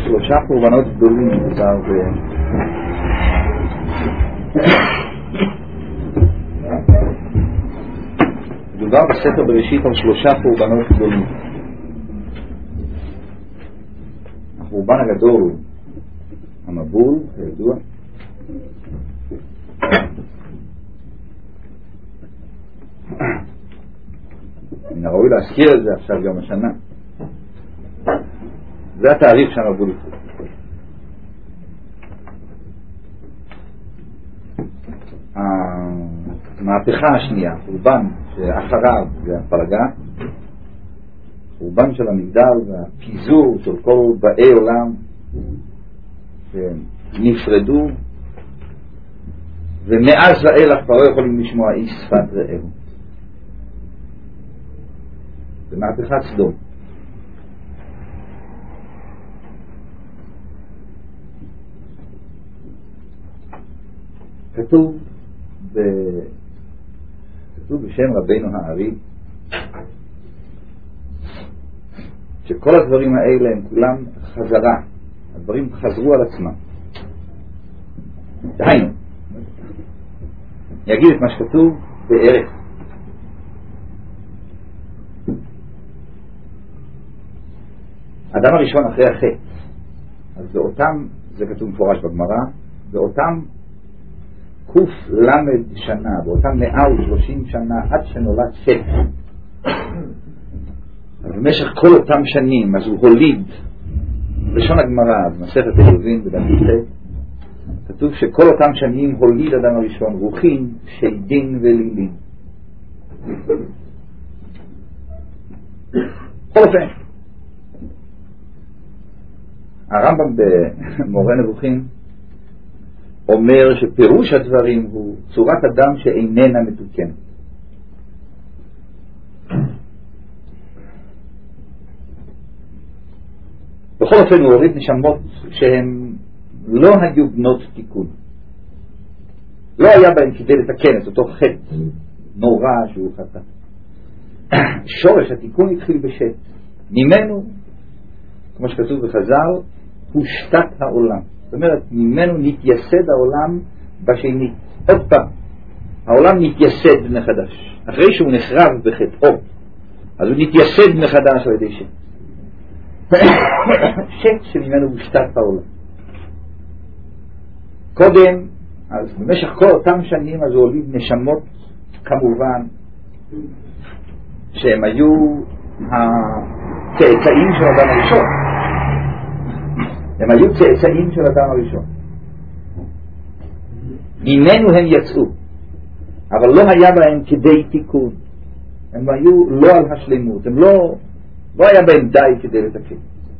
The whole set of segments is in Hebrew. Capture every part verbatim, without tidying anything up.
שלושה קורבנות גדולים מדובר ב... מדובר בספר בראשית על שלושה קורבנות גדולים. הקורבן הגדול, המבול, כידוע, מן הראוי להזכיר את זה עכשיו יום השנה. זה התאריך שהמבול יצא. המהפכה השנייה, קורבן שאחריו זה הפלגה, קורבן של המגדל והפיזור של כל באי עולם שנפרדו, ומאז ואילך כבר לא יכולים לשמוע איש שפת רעהו. זה מהפכת סדום. כתוב ב... כתוב בשם רבינו הארי שכל הדברים האלה הם כולם חזרה, הדברים חזרו על עצמם. דהיינו, אני אגיד את מה שכתוב בערך. האדם הראשון אחרי החטא, אז באותם, זה כתוב מפורש בגמרא, באותם קוף למד שנה, באותם מאה ושלושים שנה עד שנולד סט, במשך כל אותם שנים אז הוא הוליד, לשון הגמרא במסכת עירובין בדף י"ט, כתוב שכל אותם שנים הוליד אדם הראשון רוחין, שדים ולילים. בכל אופן, הרמב"ם במורה נבוכים אומר שפירוש הדברים הוא צורת אדם שאיננה מתוקנת. בכל אופן הוא הוריד נשמות שהן לא היו בנות תיקון, לא היה בהם כדי לתקן את אותו חטא נורא שהוא חטא. שורש התיקון התחיל בשט, ממנו, כמו שכתוב בחז"ל, הושתת העולם. זאת אומרת, ממנו נתייסד העולם בשנית. עוד פעם, העולם נתייסד מחדש. אחרי שהוא נחרב בחטאו, אז הוא נתייסד מחדש על ידי שט. שט שממנו הושתת העולם. קודם, אז במשך כל אותם שנים, אז הוא הוליד נשמות, כמובן, שהם היו הצאצאים של אדם הראשון. הם היו צאצאים של אדם הראשון. ממנו הם יצאו, אבל לא היה בהם כדי תיקון. הם היו לא על השלמות, הם לא, לא היה בהם די כדי לתקן.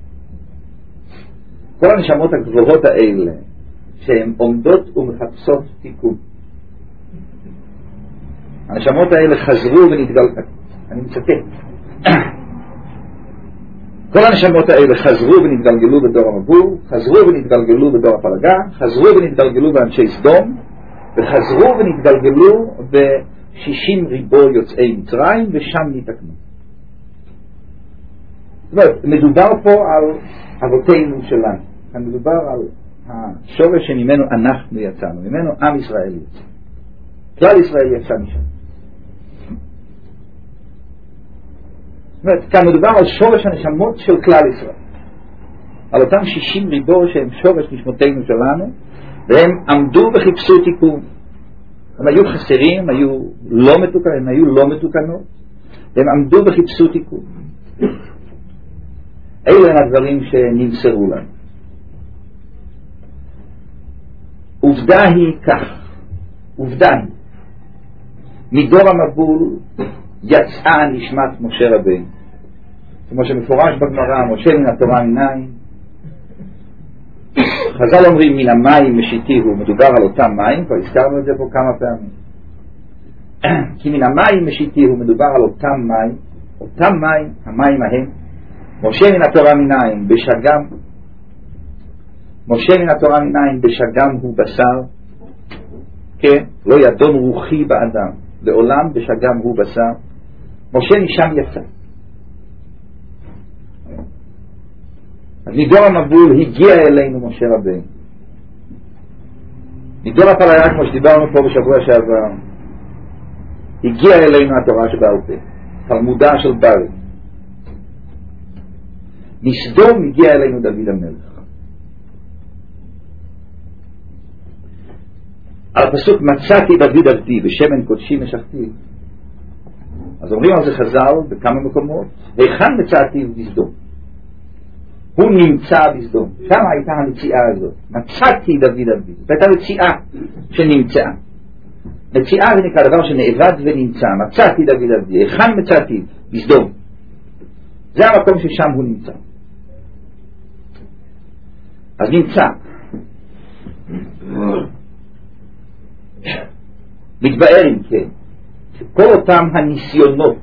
כל הנשמות הגבוהות האלה, שהן עומדות ומחפשות תיקון. הנשמות האלה חזרו ונתגלגלו. אני מצטט. כל הנשמות האלה חזרו ונתגלגלו בדור המבול, חזרו ונתגלגלו בדור הפלגה, חזרו ונתגלגלו באנשי סדום, וחזרו ונתגלגלו בשישים ריבו יוצאי מצרים, ושם נתקנו. זאת אומרת, מדובר פה על אבותינו שלנו. כאן מדובר על השורש שממנו אנחנו יצאנו, ממנו עם ישראל יצא. כלל ישראל יצא משם. זאת אומרת, כאן מדובר על שורש הנשמות של כלל ישראל. על אותם שישים ריבו שהם שורש נשמותינו שלנו, והם עמדו וחיפשו תיקון. הם היו חסרים, הם היו לא מתוקנות, הם היו לא מתוקנות, והם עמדו וחיפשו תיקון. אלה הם הדברים שנמסרו לנו. עובדה היא כך, עובדה היא, מדור המבול יצאה נשמת משה רבינו, כמו שמפורש בגמרא, משה מן התורה מנין. חז"ל אומרים מן המים משיתיהו, מדובר על אותם מים, כבר הזכרנו את זה פה כמה פעמים. כי מן המים משיתיהו, מדובר על אותם מים, אותם מים, המים ההם. משה מן התורה מנין, בשגם, משה מן התורה מנין, בשגם הוא בשר, כן, לא ידון רוחי באדם, לעולם בשגם הוא בשר. משה משם יצא. אז מדור המבול הגיע אלינו משה רבינו. מדור הפליה, כמו שדיברנו פה בשבוע שעבר, הגיע אלינו התורה שבעל פה, תלמודה של בבל. מסדום הגיע אלינו דוד המלך. על הפסוק מצאתי דוד עבדי בשמן קודשי משכתי, אז אומרים על זה חז"ל בכמה מקומות, היכן מצאתי בסדום? הוא נמצא בסדום, שם הייתה המציאה הזאת. מצאתי דוד עבדי, זאת הייתה מציאה שנמצאה. מציאה זה נקרא דבר שנאבד ונמצא. מצאתי דוד עבדי, היכן מצאתי? בסדום. זה המקום ששם הוא נמצא. אז נמצא מתבאר אם כן כל אותם הניסיונות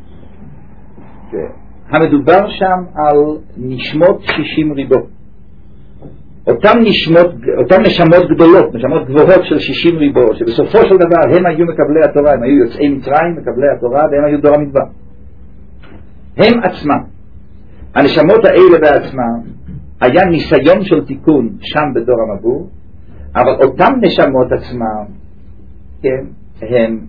המדובר שם על נשמות שישים ריבו, אותם נשמות, אותם נשמות גדולות, נשמות גבוהות של שישים ריבו, שבסופו של דבר הם היו מקבלי התורה, הם היו יוצאי מצרים מקבלי התורה, והם היו דור המדבר. הם עצמם, הנשמות האלה בעצמם, היה ניסיון של תיקון שם בדור המבול, אבל אותם נשמות עצמם, כן, הם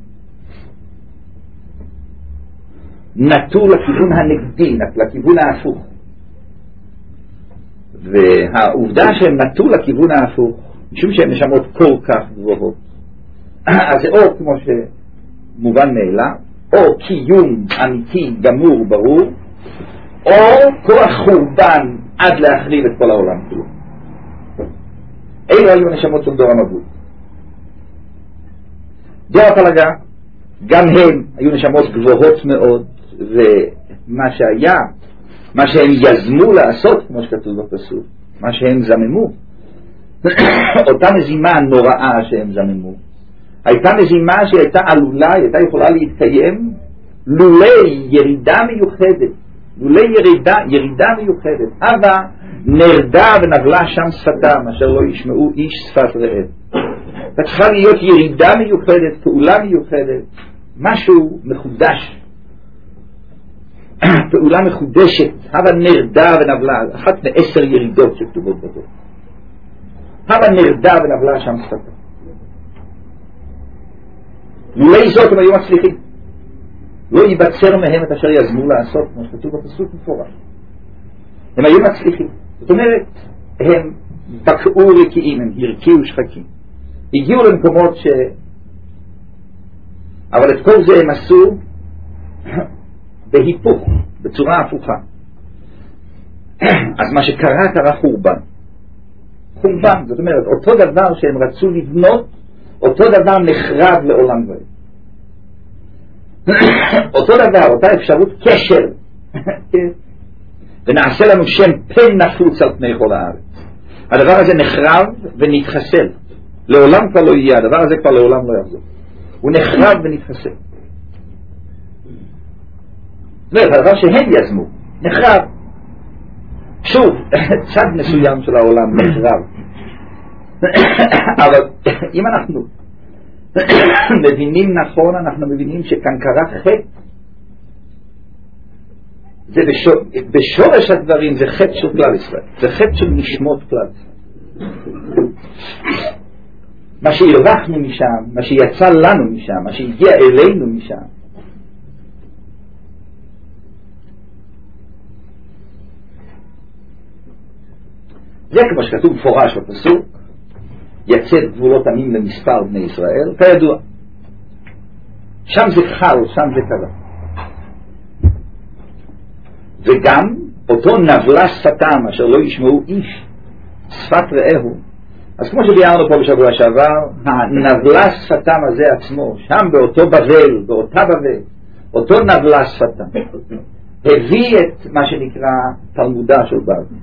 נטו לכיוון הנגדי, לכיוון ההפוך. והעובדה שהם נטו לכיוון ההפוך, משום שהם נשמות כל כך גבוהות, אז זה או כמו שמובן מאליו, או קיום אמיתי גמור ברור, או כוח חורבן עד להחריב את כל העולם כולו. אלו היו הנשמות של דור המבול. דור הפלגה, גם הם היו נשמות גבוהות מאוד, ומה שהיה, מה שהם יזמו לעשות, כמו שכתוב בפסוק, מה שהם זממו, אותה מזימה נוראה שהם זממו, הייתה מזימה שהייתה עלולה, הייתה יכולה להתקיים לולי ירידה מיוחדת, לולי ירידה, ירידה מיוחדת, אבל נרדה ונבלה שם שפתם, אשר לא ישמעו איש שפת רעב. צריכה להיות ירידה מיוחדת, פעולה מיוחדת, משהו מחודש, פעולה מחודשת, הבה נרדה ונבלה, אחת מעשר ירידות שכתובות בתור. הבה נרדה ונבלה שם שפתה. לולי זאת הם היו מצליחים, לא ייבצר מהם את אשר יזמו לעשות, כמו שכתוב בפסוק מפורש. הם היו מצליחים, זאת אומרת, הם בקעו רקיעים, הם הרקיעו שחקים, הגיעו למקומות ש... אבל את כל זה הם עשו בהיפוך, בצורה הפוכה. אז מה שקרה, קרה חורבן. חורבן, זאת אומרת, אותו דבר שהם רצו לבנות, אותו דבר נחרב לעולם ועד. אותו דבר, אותה אפשרות קשר, ונעשה לנו שם פן נפוץ על פני כל הארץ. הדבר הזה נחרב ונתחסל. לעולם כבר לא יהיה, הדבר הזה כבר לעולם לא יחזור. הוא נחרב ונתחסל. זאת אומרת, הדבר שהם יזמו, נחרב. שוב, צד מסוים של העולם נחרב. אבל אם אנחנו מבינים נכון, אנחנו מבינים שכאן קרה חטא. זה בשור, בשורש הדברים זה חטא של כלל ישראל, זה חטא של נשמות כלל ישראל. מה שהרווחנו משם, מה שיצא לנו משם, מה שהגיע אלינו משם, זה כמו שכתוב מפורש בפסוק, יצא גבולות עמים למספר בני ישראל, כידוע. שם זה חל, שם זה קרה. וגם אותו נבלה שפתם אשר לא ישמעו איש שפת רעהו. אז כמו שביארנו פה בשבוע שעבר, הנבלה שפתם הזה עצמו, שם באותו בבל, באותה בבל, אותו נבלה שפתם, הביא את מה שנקרא תלמודה של בבל.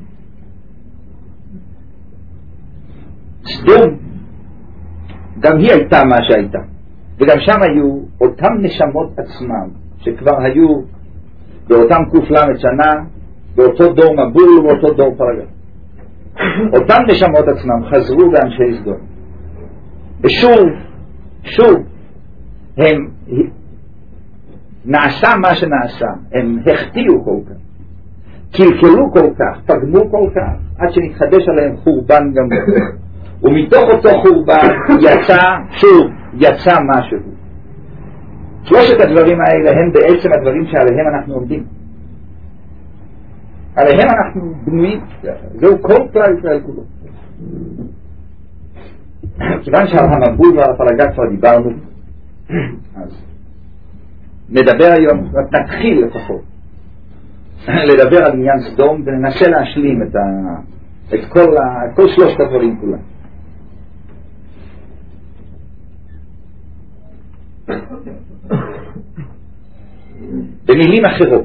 סדום, גם היא הייתה מה שהייתה, וגם שם היו אותם נשמות עצמם שכבר היו באותם קופלמת שנה, באותו דור מבול ובאותו דור פלגה. אותם נשמות עצמם חזרו באנשי סדום, ושוב שוב הם נעשה מה שנעשה, הם החטיאו כל כך, קלקלו כל כך, פגמו כל כך, עד שנתחדש עליהם חורבן גמור. ומתוך אותו חורבן יצא, שוב, יצא משהו. שלושת הדברים האלה הם בעצם הדברים שעליהם אנחנו עומדים. עליהם אנחנו בנויים, זהו כל כלל ישראל כולו. כיוון שעל המבול ועל הפלגה כבר דיברנו, אז נדבר היום, נתחיל לפחות לדבר על עניין סדום וננסה להשלים את, ה, את, כל, ה, את כל שלושת הדברים כולם. במילים אחרות,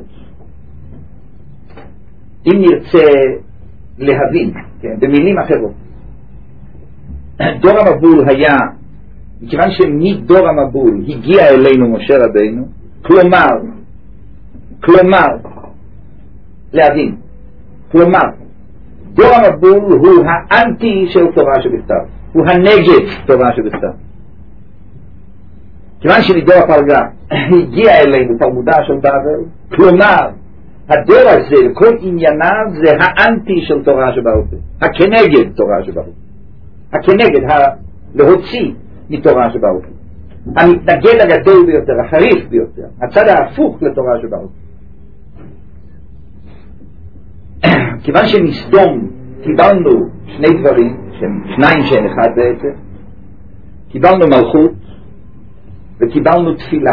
אם נרצה להבין, כן, במילים אחרות, דור המבול היה, מכיוון שמדור המבול הגיע אלינו משה רבינו, כלומר, כלומר, להבין, כלומר, דור המבול הוא האנטי של תורה שבכתב, הוא הנגד תורה שבכתב. כיוון שמדור הפלגה הגיע אלינו תלמודה של בבל, כלומר, הדור הזה, כל ענייניו זה האנטי של תורה שבעל פה, הכנגד תורה שבעל פה, הכנגד, ה... להוציא מתורה שבעל פה, המתנגד הגדול ביותר, החריף ביותר, הצד ההפוך לתורה שבעל פה. כיוון שמסדום קיבלנו שני דברים, שניים שאין אחד בעצם, קיבלנו מלכות וקיבלנו תפילה.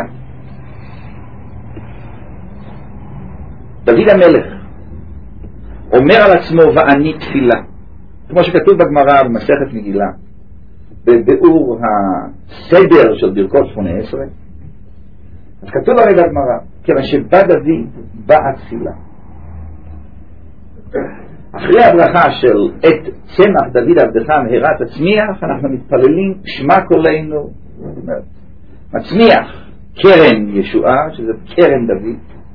דוד המלך אומר על עצמו ואני תפילה, כמו שכתוב בגמרא במסכת מגילה, בביאור הסדר של ברכות שמונה עשרה, אז כתוב הרי בגמרא, כיוון שבא דוד באה תפילה. אחרי הברכה של את צמח דוד עבדך מהרה תצמיח, אנחנו מתפללים שמע קולנו, מצמיח קרן ישועה, שזה קרן דוד,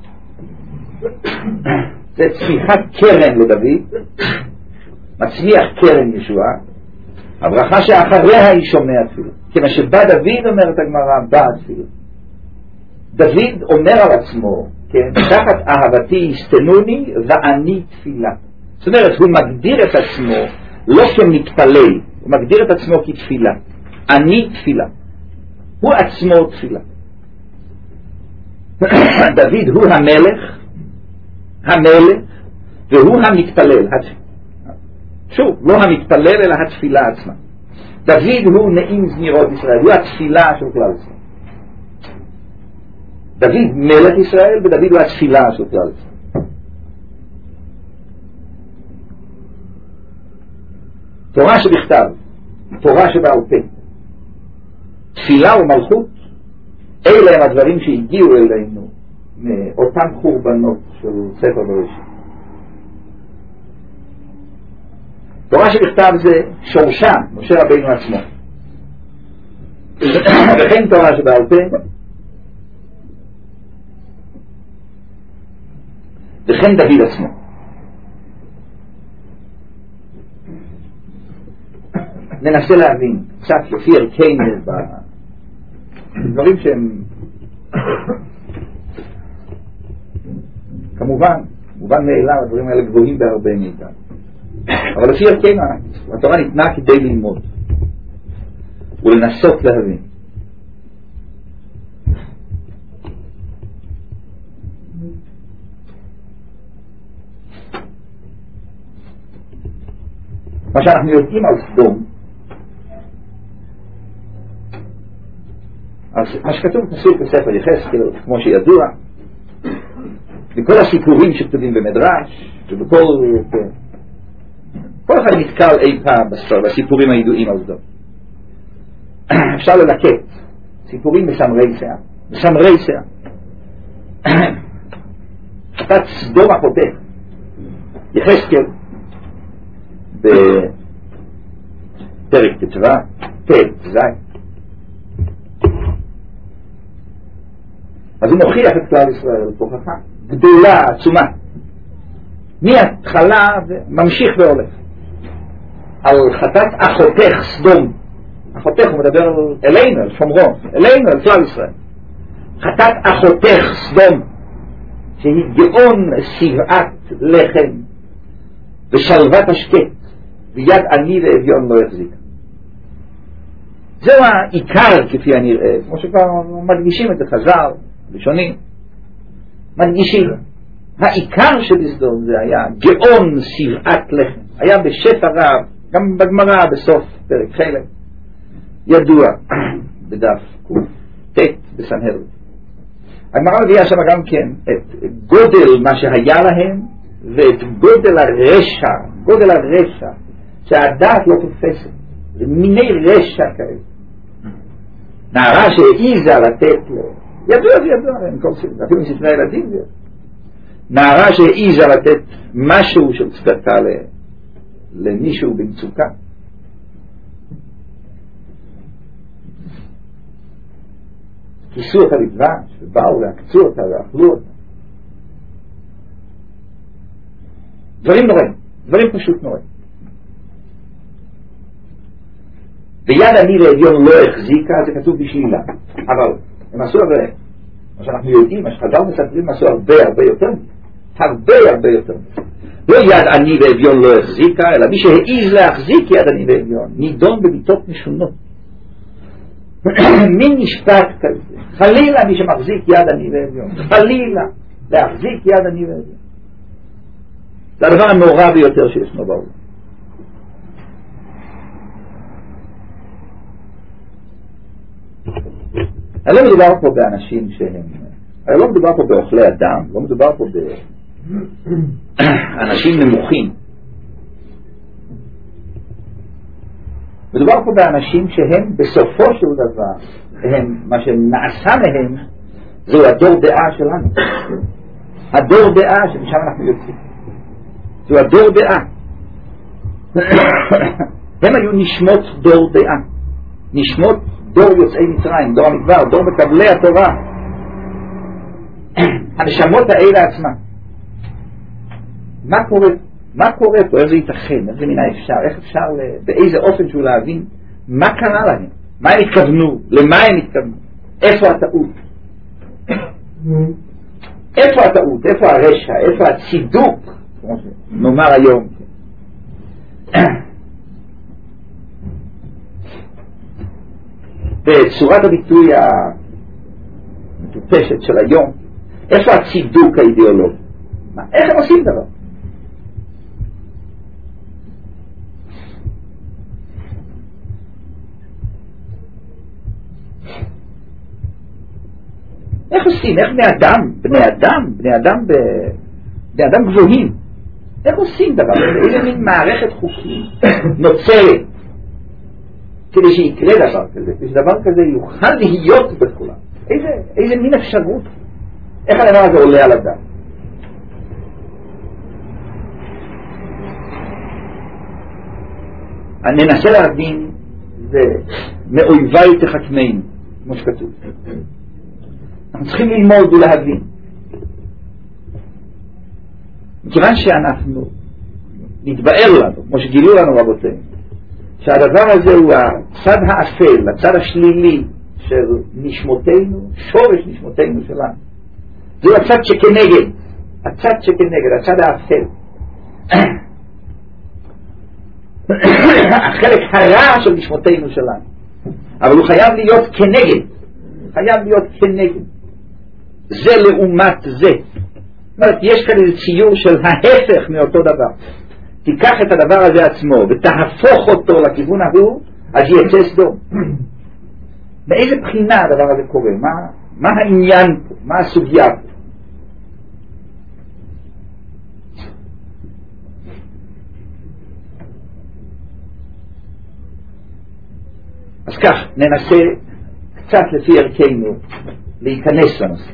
זה צמיחת קרן לדוד, מצמיח קרן ישועה. הברכה שאחריה היא שומע תפילה, כיוון שבא דוד, אומרת הגמרא, באה תפילה. דוד אומר על עצמו, כן, תחת אהבתי יסתנוני ואני תפילה. זאת אומרת, הוא מגדיר את עצמו לא כמתפלל, הוא מגדיר את עצמו כתפילה. אני תפילה, הוא עצמו תפילה. דוד הוא המלך, המלך, והוא המתפלל. שוב, לא המתפלל אלא התפילה עצמה. דוד הוא נעים זמירות ישראל, הוא התפילה של כלל ישראל. דוד מלך ישראל ודוד הוא התפילה של כלל ישראל. תורה שבכתב, תורה שבעל פה, תפילה ומלכות, אלה הם הדברים שהגיעו אלינו מאותם חורבנות של ספר בראשית. תורה שבכתב זה שורשה משה רבינו עצמו, וכן תורה שבעל פה וכן דוד עצמו. ננסה להבין קצת לפי ערכנו בדברים שהם כמובן מובן מאליו, הדברים האלה גבוהים בהרבה מאיתנו, אבל לפי ערכנו התורה ניתנה כדי ללמוד ולנסות להבין. מה שאנחנו יודעים על סדום, אז מה שכתוב פסוק בספר יחזקאל, כמו שידוע, בכל הסיפורים שכתובים במדרש, ובכל כל אחד נתקל אי פעם בסיפורים הידועים על סדום. אפשר ללקט סיפורים מסמרי שיער, מסמרי שיער. חטאת סדום החוטא, יחזקאל בפרק ט"ו, ט' ז', אז הוא מוכיח את כלל ישראל תוכחה גדולה, עצומה, מההתחלה וממשיך והולך על חטאת אחותך סדום. אחותך הוא מדבר אלינו, על שומרון, אלינו, על כלל ישראל. חטאת אחותך סדום, שהיא גאון שבעת לחם ושלוות השקט ויד עני ואביון לא יחזיק. זהו העיקר כפי הנראה, כמו שכבר מדגישים את זה חז"ל, ראשונים, מדגישים. העיקר של סדום זה היה גאון שבעת לחם, היה בשפע רב, גם בגמרא בסוף פרק חלק, ידוע בדף ק"ט בסנהדרין. הגמרא מביאה שם גם כן את גודל מה שהיה להם ואת גודל הרשע, גודל הרשע שהדעת לא תופסת, זה מיני רשע כאלה. נערה שהעיזה לתת לו, ידוע וידוע, אפילו מספרי הילדים זה נערה שהעיזה לתת משהו של צדקה למישהו במצוקה, כיסו אותה בדבש ובאו והקצו אותה ואכלו אותה. דברים נוראים, דברים פשוט נוראים. ויד עני ואביון לא החזיקה, זה כתוב בשלילה, אבל הם עשו הרבה, מה שאנחנו יודעים, מה שחז"ל מספרים, עשו הרבה הרבה יותר, הרבה הרבה יותר. לא יד עני ואביון לא החזיקה, אלא מי שהעיז להחזיק יד עני ואביון נידון במיתות משונות. מין משפט כזה, חלילה מי שמחזיק יד עני ואביון, חלילה להחזיק יד עני ואביון, זה הדבר הנורא ביותר שישנו בעולם. אני לא מדובר פה באנשים שהם, אני לא מדובר פה באוכלי אדם, לא מדובר פה באנשים נמוכים, מדובר פה באנשים שהם בסופו של דבר, הם, מה שנעשה מהם זהו הדור דעה שלנו, הדור דעה שמשם אנחנו יוצאים, זהו הדור דעה. הם היו נשמות דור דעה, נשמות דור יוצאי מצרים, דור המדבר, דור מקבלי התורה, הנשמות האלה עצמה. מה קורה? מה קורה פה? איך זה ייתכן? איך זה מינה אפשר? איך אפשר, באיזה אופן שהוא להבין מה קרה להם? מה הם התכוונו? למה הם התכוונו? איפה הטעות? איפה הטעות? איפה הרשע? איפה הצידוק? נאמר היום. בצורת הביטוי המטופשת של היום, איפה הצידוק האידיאולוגי? מה? איך הם עושים דבר? איך עושים? איך בני אדם, בני אדם, בני אדם, בני אדם גבוהים, איך עושים דבר? איזה מין מערכת חוקים נוצרת כדי שיקרה דבר כזה, כדי שדבר כזה יוכל להיות בכולם? איזה, איזה מין אפשרות? איך הדבר הזה עולה על הדעת? אני ננסה להבין, ומאויבי תחכמנו, כמו שכתוב. אנחנו צריכים ללמוד ולהבין. מכיוון שאנחנו נתבאר לנו, כמו שגילו לנו רבותינו, שהדבר הזה הוא הצד האפל, הצד השלילי של נשמותינו, שורש נשמותינו שלנו. זהו הצד שכנגד, הצד שכנגד, הצד האפל. החלק הרע של נשמותינו שלנו. אבל הוא חייב להיות כנגד, חייב להיות כנגד. זה לעומת זה. זאת אומרת, יש כאן איזה ציור של ההפך מאותו דבר. תיקח את הדבר הזה עצמו ותהפוך אותו לכיוון ההוא, אז יצא סדום. באיזה בחינה הדבר הזה קורה? מה, מה העניין פה? מה הסוגיה פה? אז כך, ננסה קצת לפי ערכנו להיכנס לנושא.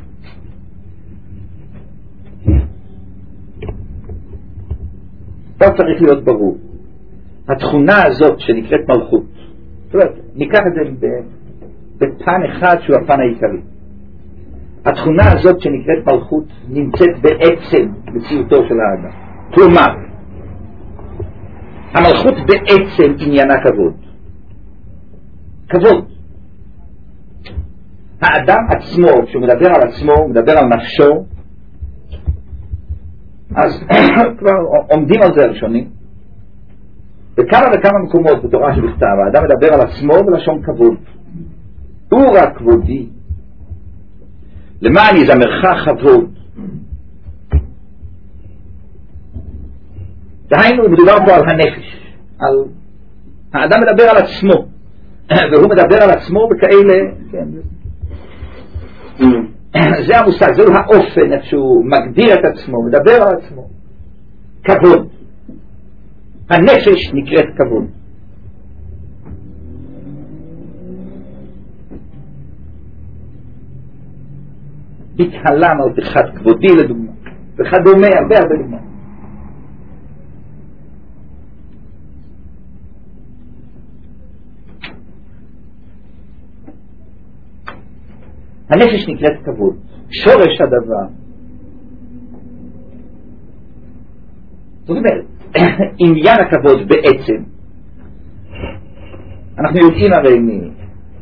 פה צריך להיות ברור. התכונה הזאת שנקראת מלכות, זאת אומרת, ניקח את זה בפן אחד שהוא הפן העיקרי. התכונה הזאת שנקראת מלכות נמצאת בעצם מציאותו של האדם. כלומר, המלכות בעצם עניינה כבוד. כבוד. האדם עצמו, כשהוא מדבר על עצמו, הוא מדבר על נפשו, אז כבר עומדים על זה הראשונים. בכמה וכמה מקומות בתורה שבכתב האדם מדבר על עצמו בלשון כבוד. הוא רק כבודי, למען יזמרך כבוד. דהיינו, מדובר פה על הנפש, על האדם מדבר על עצמו, והוא מדבר על עצמו בכאלה, כן. זה המושג, זהו האופן איך שהוא מגדיר את עצמו, מדבר על עצמו. כבוד. הנפש נקראת כבוד. התהלם על פחד כבודי לדוגמה, וכדומה, הרבה הרבה דוגמה. הנפש נקראת כבוד. שורש הדבר, זאת אומרת, עניין הכבוד בעצם, אנחנו יודעים הרי מ...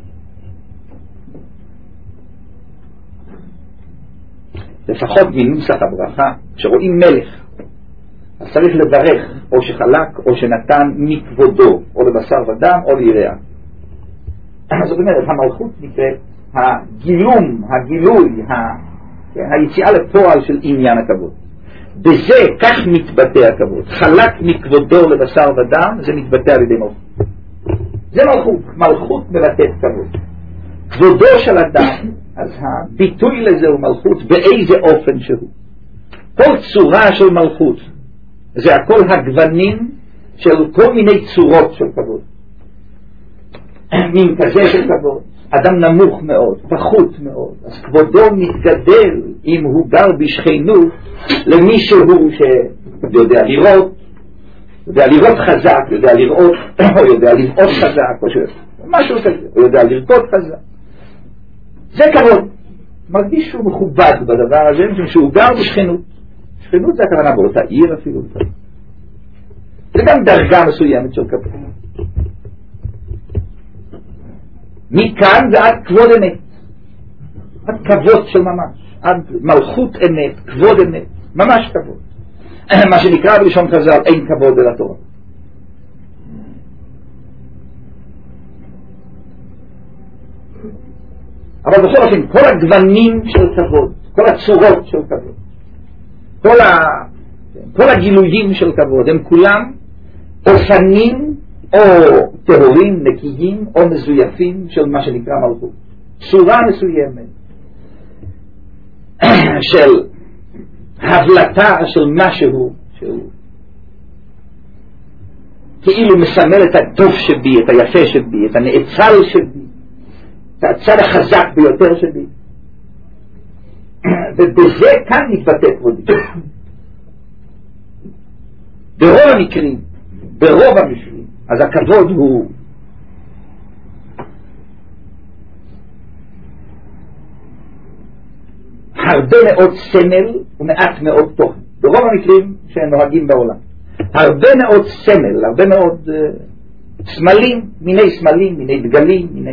לפחות מנוסח הברכה, שרואים מלך, אז צריך לברך או שחלק או שנתן מכבודו, או לבשר ודם או ליראה. זאת אומרת, המלכות נקראת הגילום, הגילוי, ה... היציאה לפועל של עניין הכבוד. בזה כך מתבטא הכבוד. חלק מכבודו לבשר ודם, זה מתבטא על ידי מלכות. זה מלכות. מלכות מבטאת כבוד. כבודו של אדם, אז הביטוי לזה הוא מלכות באיזה אופן שהוא. כל צורה של מלכות, זה הכל הגוונים של כל מיני צורות של כבוד. מין כזה של כבוד. אדם נמוך מאוד, פחות מאוד, אז כבודו מתגדל אם הוא גר בשכנות למישהו שיודע לראות, יודע לראות חזק, יודע לראות, או יודע לראות חזק, או משהו כזה, או יודע לרקוד חזק. זה כבוד. מרגיש שהוא מכובד בדבר הזה, משום שהוא גר בשכנות. שכנות זה הכוונה באותה עיר אפילו. זה גם דרגה מסוימת של כבוד. מכאן ועד כבוד אמת, עד כבוד של ממש, עד מלכות אמת, כבוד אמת, ממש כבוד. מה שנקרא בלשון חז"ל, אין כבוד אל התורה. אבל בכל אופן, כל הגוונים של כבוד, כל הצורות של כבוד, כל, ה... כל הגילויים של כבוד, הם כולם אופנים או טהורים, נקיים או מזויפים של מה שנקרא מלכות. צורה מסוימת של הבלטה של משהו שהוא כאילו מסמל את הטוב שבי, את היפה שבי, את הנאצל שבי, את הצד החזק ביותר שבי. ובזה כאן מתבטא כבודי. ברוב המקרים, ברוב המקרים, אז הכבוד הוא הרבה מאוד סמל ומעט מאוד תוכן. ברוב המקרים שנוהגים בעולם. הרבה מאוד סמל, הרבה מאוד uh, סמלים, מיני סמלים, מיני דגלים, מיני...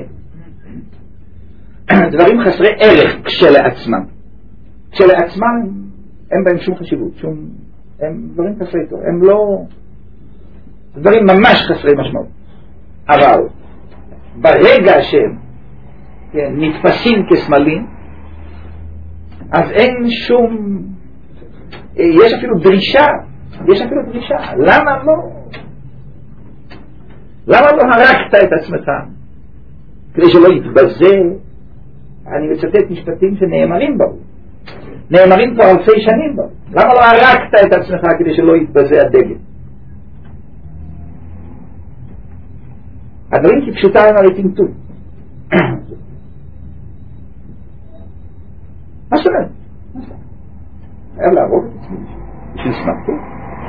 דברים חסרי ערך כשלעצמם. כשלעצמם אין בהם שום חשיבות, שום... הם דברים חסרי תוכן, הם לא... דברים ממש חסרי משמעות. אבל ברגע שהם כן, נתפסים כסמלים, אז אין שום... יש אפילו דרישה, יש אפילו דרישה. למה לא? למה לא הרגת את עצמך? כדי שלא יתבזה. אני מצטט משפטים שנאמרים בו. נאמרים כבר אלפי שנים בו. למה לא הרגת את עצמך כדי שלא יתבזה הדגל? הדברים כפשוטה הם הרי טמטום. מה שאומר? היה להרוג את עצמי בשביל סמכות.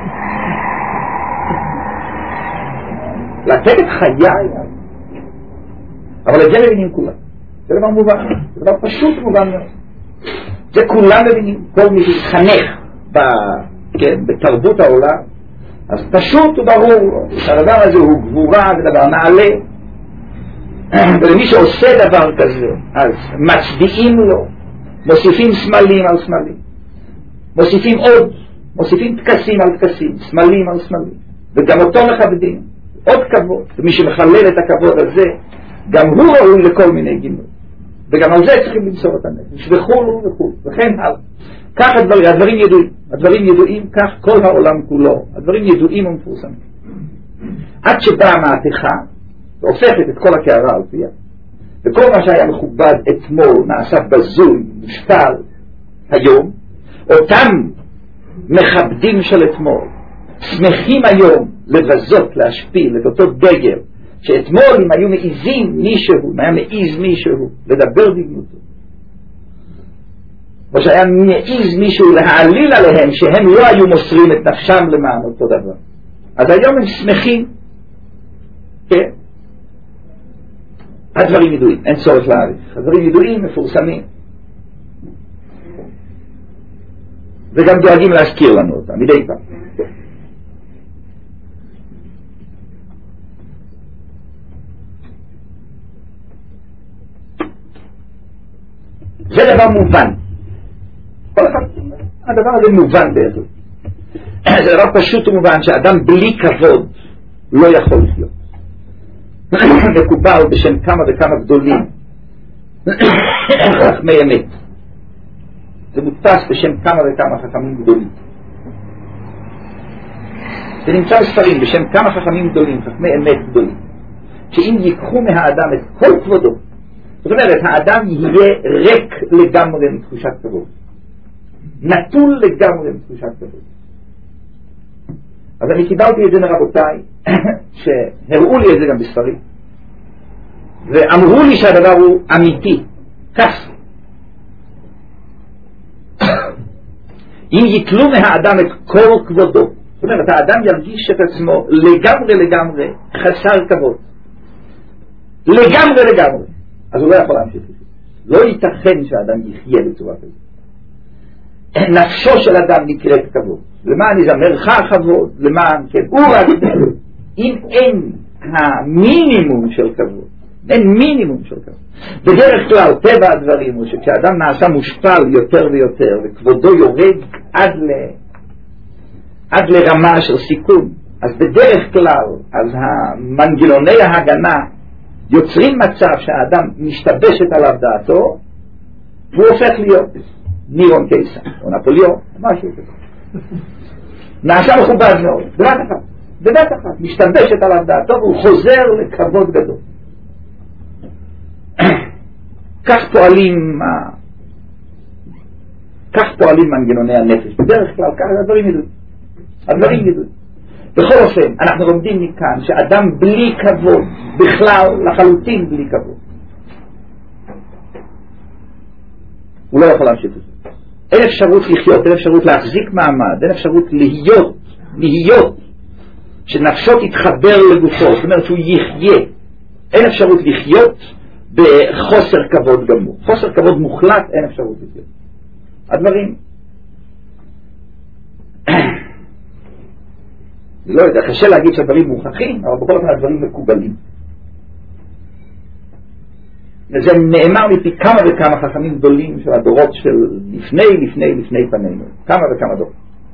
לתת את חיי, אבל את זה מבינים כולם. זה דבר מובן, זה דבר פשוט מובן מאוד. זה כולם מבינים, כל מי שחנך כן, בתרבות העולם, אז פשוט וברור שהדבר הזה הוא גבורה, זה דבר נעלה, ולמי שעושה דבר כזה, אז מצדיעים לו, מוסיפים סמלים על סמלים, מוסיפים עוד מוסיפים תקסים על תקסים, סמלים על סמלים, וגם אותו מכבדים, עוד כבוד, ומי שמחלל את הכבוד הזה, גם הוא ראוי לכל מיני גימול, וגם על זה צריכים למסור את הנפש, וכולו וכולו, וכן הלאה. כך הדברים, הדברים ידועים, הדברים ידועים, כך כל העולם כולו, הדברים ידועים ומפורסמים. עד שבאה המהפכה, והופכת את כל הקערה על פיה, וכל מה שהיה מכובד אתמול נעשה בזוי, מושפל, היום, אותם מכבדים של אתמול, שמחים היום לבזות, להשפיל את אותו דגל, שאתמול אם היו מעיזים מישהו, אם היה מעיז מישהו לדבר בגנותו, או שהיה מעיז מישהו להעליל עליהם שהם לא היו מוסרים את נפשם למען אותו דבר, אז היום הם שמחים. כן, הדברים ידועים, אין צורך להעריך, הדברים ידועים, מפורסמים, וגם דואגים להזכיר לנו אותם מדי פעם. זה דבר מובן, כל אחד, הדבר הזה מובן בעצם, זה דבר פשוט ומובן, שאדם בלי כבוד לא יכול לחיות. מקובל בשם כמה וכמה גדולים חכמי אמת, זה מודפס בשם כמה וכמה חכמים גדולים, זה נמצא בספרים בשם כמה חכמים גדולים, חכמי אמת גדולים, שאם ייקחו מהאדם את כל כבודו, זאת אומרת האדם יהיה ריק לגמרי מתחושת כבוד, נטול לגמרי מתחושת כבוד. אז אני קיבלתי את זה מרבותיי שהראו לי את זה גם בספרים, ואמרו לי שהדבר הוא אמיתי, כך אם יתלו מהאדם את כל כבודו, זאת אומרת האדם ירגיש את עצמו לגמרי לגמרי חסר כבוד, לגמרי לגמרי, אז הוא לא יכול להמשיך. לא ייתכן שהאדם יחיה בצורה כזאת. נפשו של אדם נקראת כבוד, למען יזמרך כבוד, למען כן הוא רק אם אין המינימום של כבוד, אין מינימום של כבוד. בדרך כלל טבע הדברים הוא שכשאדם נעשה מושפל יותר ויותר וכבודו יורד עד ל עד לרמה של סיכון, אז בדרך כלל אז המנגנוני ההגנה יוצרים מצב שהאדם משתבשת עליו דעתו והוא הופך להיות נירון קיסר או נפוליאון, משהו כזה, נעשה מכובד מאוד, בבת אחת בבת אחת משתבשת עליו דעתו והוא חוזר לכבוד גדול. כך פועלים כך פועלים מנגנוני הנפש בדרך כלל, כך הדברים ידועים, הדברים ידועים. בכל אופן אנחנו לומדים מכאן שאדם בלי כבוד בכלל, לחלוטין בלי כבוד, הוא לא יכול להמשיך את זה. אין אפשרות לחיות, אין אפשרות להחזיק מעמד, אין אפשרות להיות להיות שנפשו תתחבר לגופו, זאת אומרת שהוא יחיה. אין אפשרות לחיות בחוסר כבוד גמור, חוסר כבוד מוחלט, אין אפשרות לחיות. הדברים אני לא יודע, קשה להגיד שהדברים מוכחים, אבל בכל אופן הדברים מקובלים. וזה נאמר מפי כמה וכמה חכמים גדולים של הדורות של לפני לפני לפני פנינו, כמה וכמה דורות.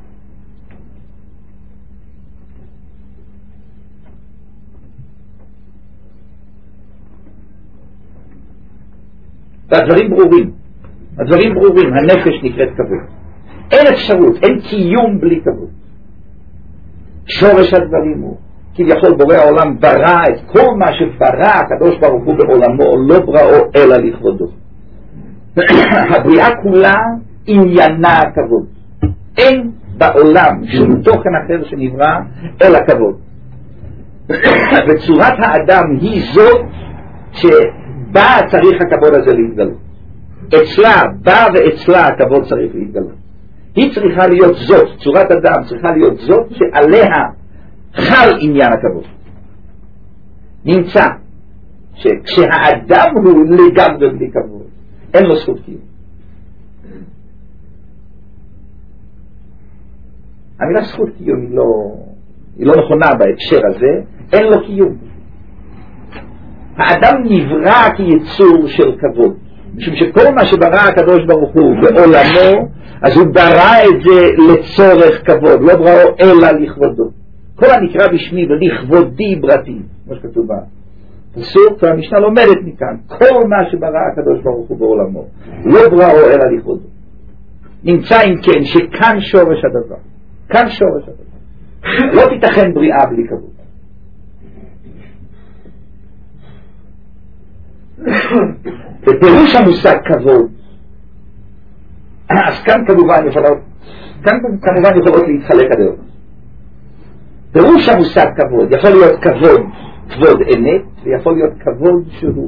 והדברים ברורים, הדברים ברורים, הנפש נקראת כבוד. אין אפשרות, אין קיום בלי כבוד. שורש הדברים הוא כביכול בורא העולם ברא את כל מה שברא הקדוש ברוך הוא בעולמו, לא בראו אלא לכבודו. הבריאה כולה עניינה כבוד, אין בעולם שום תוכן אחר שנברא אלא כבוד. וצורת האדם היא זאת שבה צריך הכבוד הזה להתגלות, אצלה, בה ואצלה הכבוד צריך להתגלות. היא צריכה להיות זאת, צורת אדם צריכה להיות זאת שעליה חל עניין הכבוד. נמצא שכשהאדם הוא לגמרי בלי כבוד, אין לו זכות קיום. המילה זכות קיום היא לא, היא לא נכונה בהקשר הזה, אין לו קיום. האדם נברא כיצור של כבוד, משום שכל מה שברא הקדוש ברוך הוא בעולמו, אז הוא ברא את זה לצורך כבוד, לא בראו אלא לכבודו. כל הנקרא בשמי ולכבודי בראתי, כמו שכתוב בפסוק, והמשנה לומדת מכאן, כל מה שברא הקדוש ברוך הוא בעולמו, לא בראו אלא לכבודו. נמצא אם כן שכאן שורש הדבר, כאן שורש הדבר. לא תיתכן בריאה בלי כבוד. בפירוש המושג כבוד, אז כאן כמובן יכולות, כאן כמובן יכולות להתחלק הדעות. פירוש המושג כבוד יכול להיות כבוד, כבוד אמת, ויכול להיות כבוד שהוא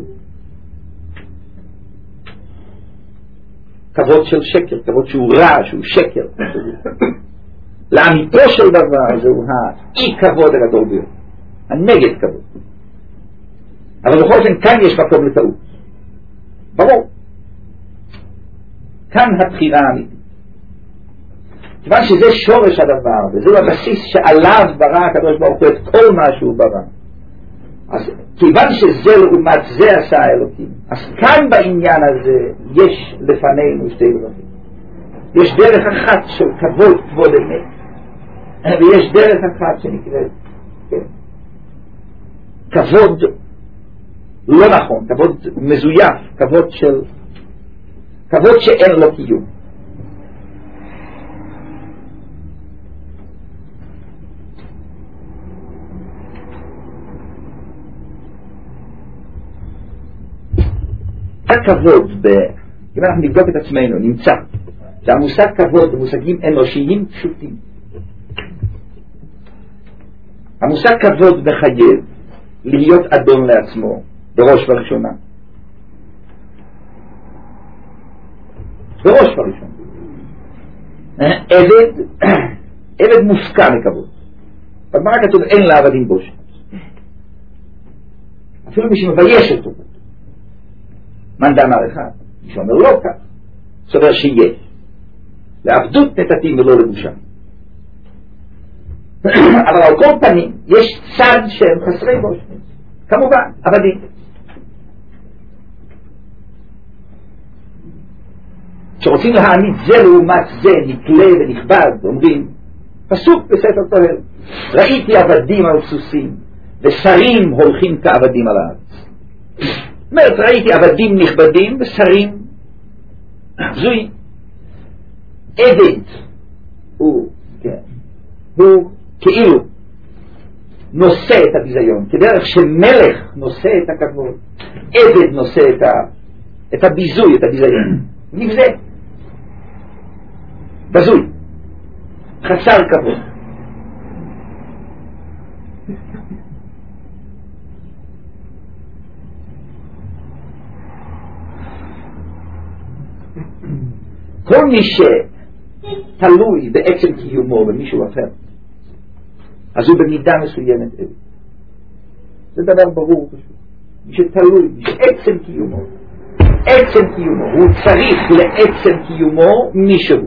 כבוד של שקר, כבוד שהוא רע, שהוא שקר. לאמיתו של דבר זהו האי כבוד הגדול ביותר, הנגד כבוד. אבל בכל זאת כאן יש מקום לטעות, ברור. כאן הבחירה האמיתית, כיוון שזה שורש הדבר וזהו הבסיס שעליו ברא הקדוש ברוך הוא את כל מה שהוא ברא, אז כיוון שזה לעומת זה עשה האלוקים, אז כאן בעניין הזה יש לפנינו שתי דרכים. יש דרך אחת של כבוד, כבוד אמת, ויש דרך אחת שנקראת כן, כבוד לא נכון, כבוד מזויף, כבוד של כבוד שאין לו קיום. הכבוד, אם אנחנו נבדוק את עצמנו, נמצא שהמושג כבוד במושגים אנושיים פשוטים. המושג כבוד מחייב להיות אדון לעצמו בראש וראשונה, בראש וראשונה. עבד, עבד מופקע מכבוד. בגמרא כתוב אין לעבדים בושת, אפילו מי שמבייש אותו. מאן דאמר אחד, מי שאומר לא כך, סובר שיש לעבדות נתתים ולא לבושה. אבל על כל פנים יש צד שהם חסרי בושת, כמובן עבדים. כשרוצים להעמיד זה לעומת זה נקלה ונכבד, אומרים פסוק בספר תהילים, ראיתי עבדים על סוסים ושרים הולכים כעבדים על הארץ. זאת אומרת, ראיתי עבדים נכבדים ושרים זויים. עבד הוא, כן, הוא כאילו נושא את הביזיון, כדרך שמלך נושא את הכבוד, עבד נושא את, ה, את הביזוי, את הביזיון. נבזה, בזוי, חסר כבוד. כל מי שתלוי בעצם קיומו במישהו אחר, אז הוא במידה מסוימת עבד. זה דבר ברור פשוט. מי שתלוי, מי שעצם קיומו, עצם קיומו, הוא צריך לעצם קיומו מישהו,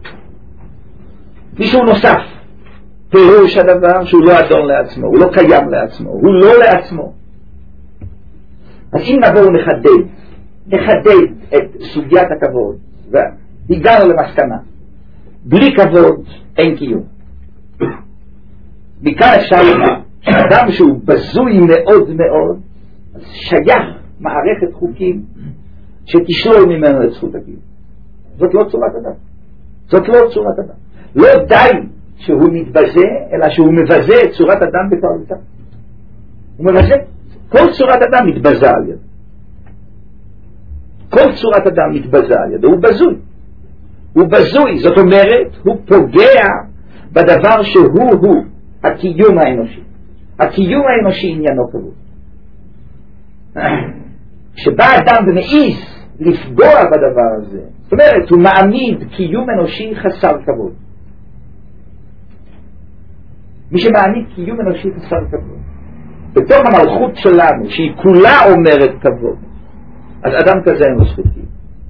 מישהו נוסף. פירוש הדבר שהוא לא אדון לעצמו, הוא לא קיים לעצמו, הוא לא לעצמו. אז אם נבואו נחדד, נחדד את סוגיית הכבוד, והגענו למסקנה, בלי כבוד אין קיום. מכאן אפשר לומר, אדם שהוא בזוי מאוד מאוד, אז שייך מערכת חוקים שתשלול ממנו את זכות הקיום. זאת לא צורת אדם. זאת לא צורת אדם. לא די שהוא מתבזה, אלא שהוא מבזה את צורת אדם בתועלתה. הוא מבזה. כל צורת אדם מתבזה על ידו. כל צורת אדם מתבזה על ידו. הוא בזוי. הוא בזוי. זאת אומרת, הוא פוגע בדבר שהוא הוא, הקיום האנושי. הקיום האנושי עניינו כבוד. כשבא אדם ומעיז לפגוע בדבר הזה, זאת אומרת, הוא מעמיד קיום אנושי חסר כבוד. מי שמעמיד קיום אנושי חסר כבוד בתוך המלכות שלנו, שהיא כולה אומרת כבוד, אז אדם כזה אין לו זכות קיום.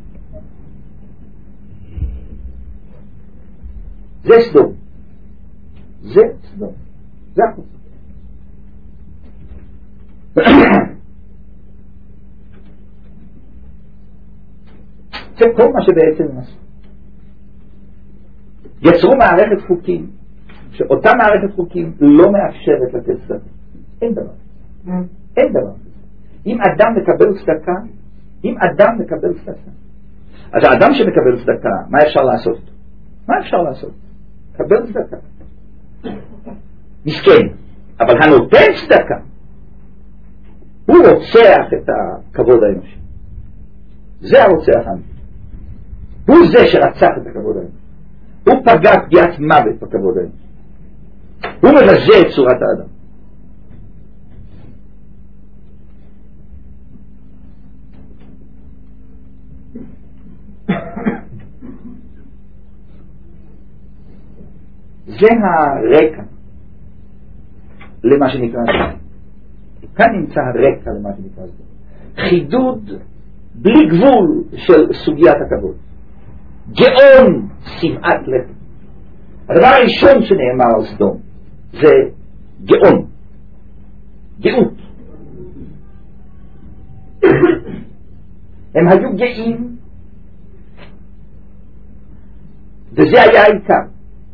זה סדום. זה סדום. זה החוץ. זה כל מה שבעצם הם עשו. יצרו מערכת חוקים, שאותה מערכת חוקים לא מאפשרת לתת צדקה. אין דבר. אין דבר. אם אדם מקבל צדקה, אם אדם מקבל צדקה, אז האדם שמקבל צדקה, מה אפשר לעשות? מה אפשר לעשות? מקבל צדקה. מסכן. אבל הנותן צדקה, הוא רוצח את הכבוד האנושי. זה הרוצח האנושי. הוא זה שרצח את הכבוד האנושי. הוא פגע פגיעת מוות בכבוד האנושי. הוא מבזה את צורת האדם. זה הרקע למה שנקרא זה. כאן נמצא הרקע למה שנקרא זה. חידוד בלי גבול של סוגיית הכבוד. גאון שמעת לחם. הדבר הראשון שנאמר על סדום זה גאון. גאות. הם היו גאים, וזה היה העיקר.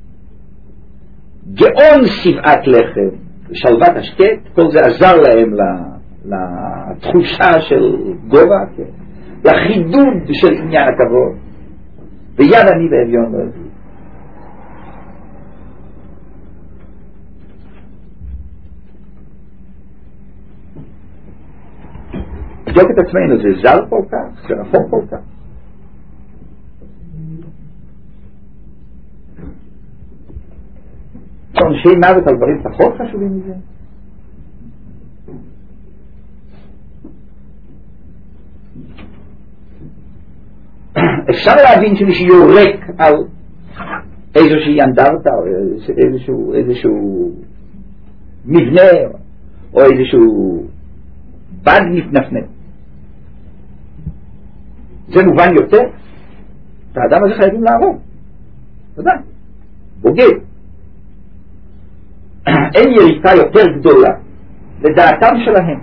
גאון שבעת לחם, שלוות השקט, כל זה עזר להם לתחושה של גובה, לחידוד של עניין הכבוד. ויד אני באביון לא הביא. לבדוק את עצמנו, זה זר כל כך, זה רחוק כל כך. עונשי מוות על דברים פחות חשובים מזה. אפשר להבין שמי שיורק על איזושהי אנדרטה או איזשהו, איזשהו מבנה או איזשהו בד מתנפנף, זה מובן יותר. את האדם הזה חייבים להרוג, אתה יודע, בוגד. אין יריקה יותר גדולה לדעתם שלהם.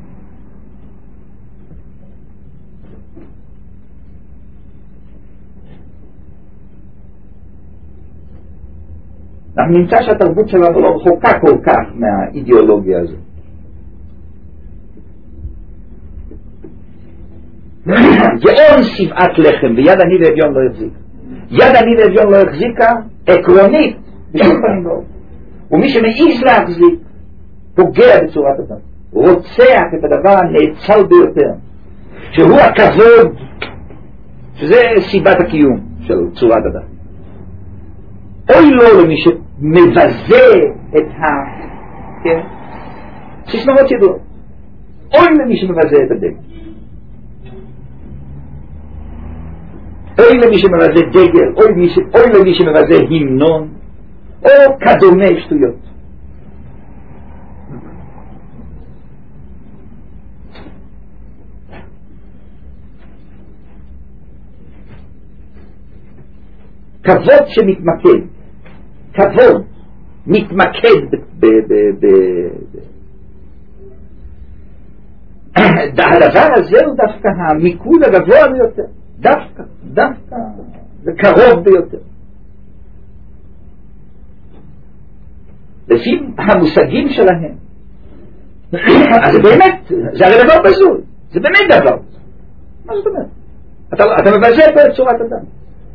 אנחנו נמצא שהתרבות שלנו לא רחוקה כל כך מהאידיאולוגיה הזו. גאון שבעת לחם ויד אני ואביון לא החזיקה. יד אני ואביון לא החזיקה עקרונית בשום פנים לא. ומי שמעיז להחזיק פוגע בצורת אדם, רוצח את הדבר הנאצל ביותר, שהוא הכבוד, שזה סיבת הקיום של צורת אדם. אוי לו למי שמבזה את ה... כן? סיסמאות ידועות. אוי למי שמבזה את הדגל. אוי למי שמבזה דגל, אוי, מי ש... אוי למי שמבזה המנון, או כדומה שטויות. כבוד שמתמקד, כבוד מתמקד ב... ב... ב... הדבר הזה הוא דווקא המיקוד הגבוה ביותר. דווקא, דווקא, זה קרוב ביותר. לפי המושגים שלהם. אז זה באמת, זה הרי דבר בזוי. זה באמת דבר. מה זאת אומרת? אתה, אתה מבזה פה את צורת אדם.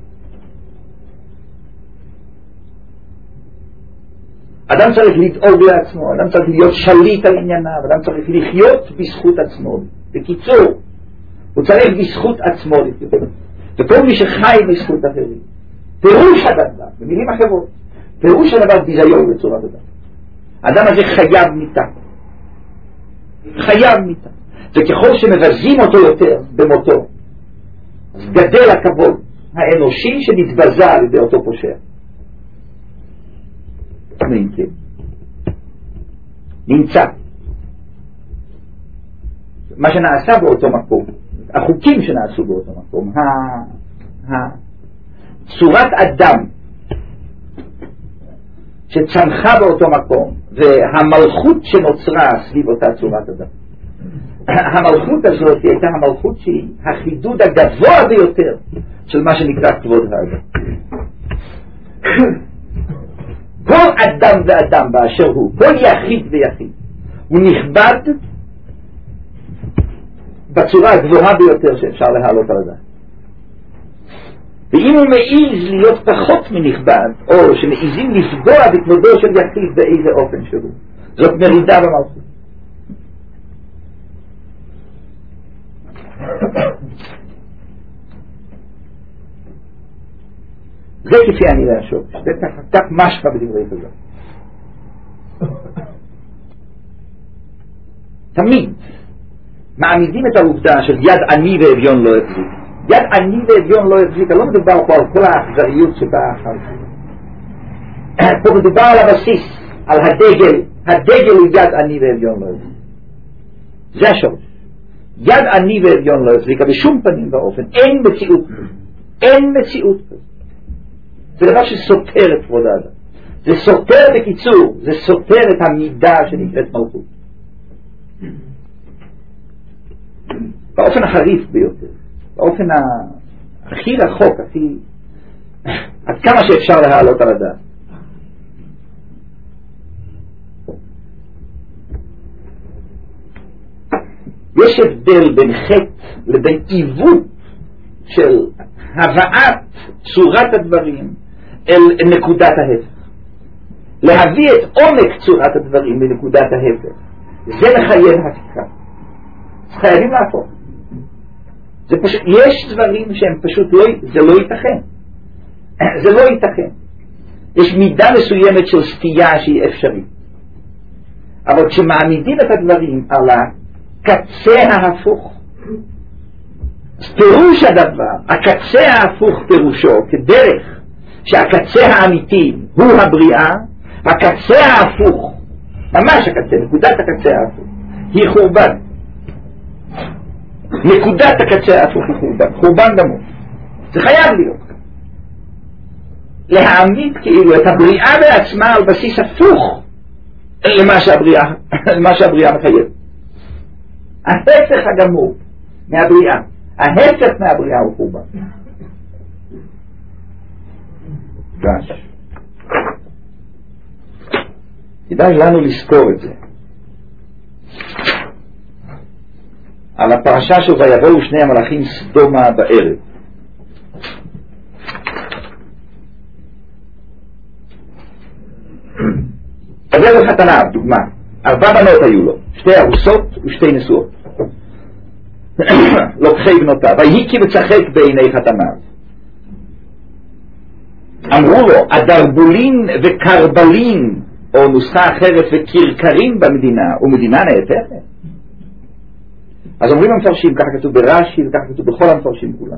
אדם צריך לדאוג לעצמו, אדם צריך להיות שליט על ענייניו, אדם צריך לחיות בזכות עצמו. בקיצור, הוא צריך בזכות עצמו לחיות. וכל מי שחי בזכות אחרים, פירוש הדבר, במילים אחרות, פירוש הדבר ביזיון בצורת אדם. האדם הזה חייב מיתה. חייב מיתה. וככל שמבזים אותו יותר במותו, אז גדל הכבוד האנושי שנתבזה על ידי אותו פושע. כן. נמצא מה שנעשה באותו מקום, החוקים שנעשו באותו מקום, צורת אדם שצמחה באותו מקום והמלכות שנוצרה סביב אותה צורת אדם, המלכות הזאת הייתה המלכות שהיא החידוד הגבוה ביותר של מה שנקרא כבוד האדם. כל אדם ואדם באשר הוא, כל יחיד ויחיד, הוא נכבד בצורה הגבוהה ביותר שאפשר להעלות על הדעת. ואם הוא מעיז להיות פחות מנכבד, או שמעיזים לפגוע בכבודו של יחיד באיזה אופן שהוא, זאת מרידה במלכות. זה כפי אני להשוב, זה כך משמע בדברי חז"ל. תמיד מעמידים את העובדה של יד עני ואביון לא החזיק. יד עני ואביון לא החזיק, לא מדובר פה על כל האכזריות שבאה אחר כך. פה מדובר על הבסיס, על הדגל. הדגל הוא יד עני ואביון לא החזיק. זה השורש. יד עני ואביון לא החזיקה בשום פנים ואופן. אין מציאות. אין מציאות. זה דבר שסותר את כבוד האדם. זה סותר בקיצור, זה סותר את המידה שנקראת מלכות. באופן החריף ביותר, באופן הכי רחוק, הכי עד כמה שאפשר להעלות על הדעת. יש הבדל בין חטא לבין עיוות של הבאת צורת הדברים אל נקודת ההפך. להביא את עומק צורת הדברים לנקודת ההפך, זה מחייב הפיקה. חייבים להפוך. זה פשוט, יש דברים שהם פשוט לא, זה לא ייתכן. זה לא ייתכן. יש מידה מסוימת של סטייה שהיא אפשרית. אבל כשמעמידים את הדברים על הקצה ההפוך, פירוש הדבר, הקצה ההפוך פירושו כדרך שהקצה האמיתי הוא הבריאה, הקצה ההפוך, ממש הקצה, נקודת הקצה ההפוך, היא חורבן. נקודת הקצה ההפוך היא חורבן, חורבן גמור. זה חייב להיות. להעמיד כאילו את הבריאה בעצמה על בסיס הפוך למה שהבריאה, למה שהבריאה מחייב. ההפך הגמור מהבריאה, ההפך מהבריאה הוא חורבן. גש. כדאי לנו לזכור את זה. על הפרשה של ויבואו שני המלאכים סדומה בערב. ערב החתנה, דוגמה, ארבע בנות היו לו, שתי ארוסות ושתי נשואות. לוקחי בנותיו, ויהי כי מצחק בעיני חתניו. אמרו לו, הדרבולין וקרבלין, או נוסחה אחרת וקרקרים במדינה, ומדינה נהפכת. אז אומרים המפרשים, ככה כתוב ברש"י וככה כתוב בכל המפרשים כולם.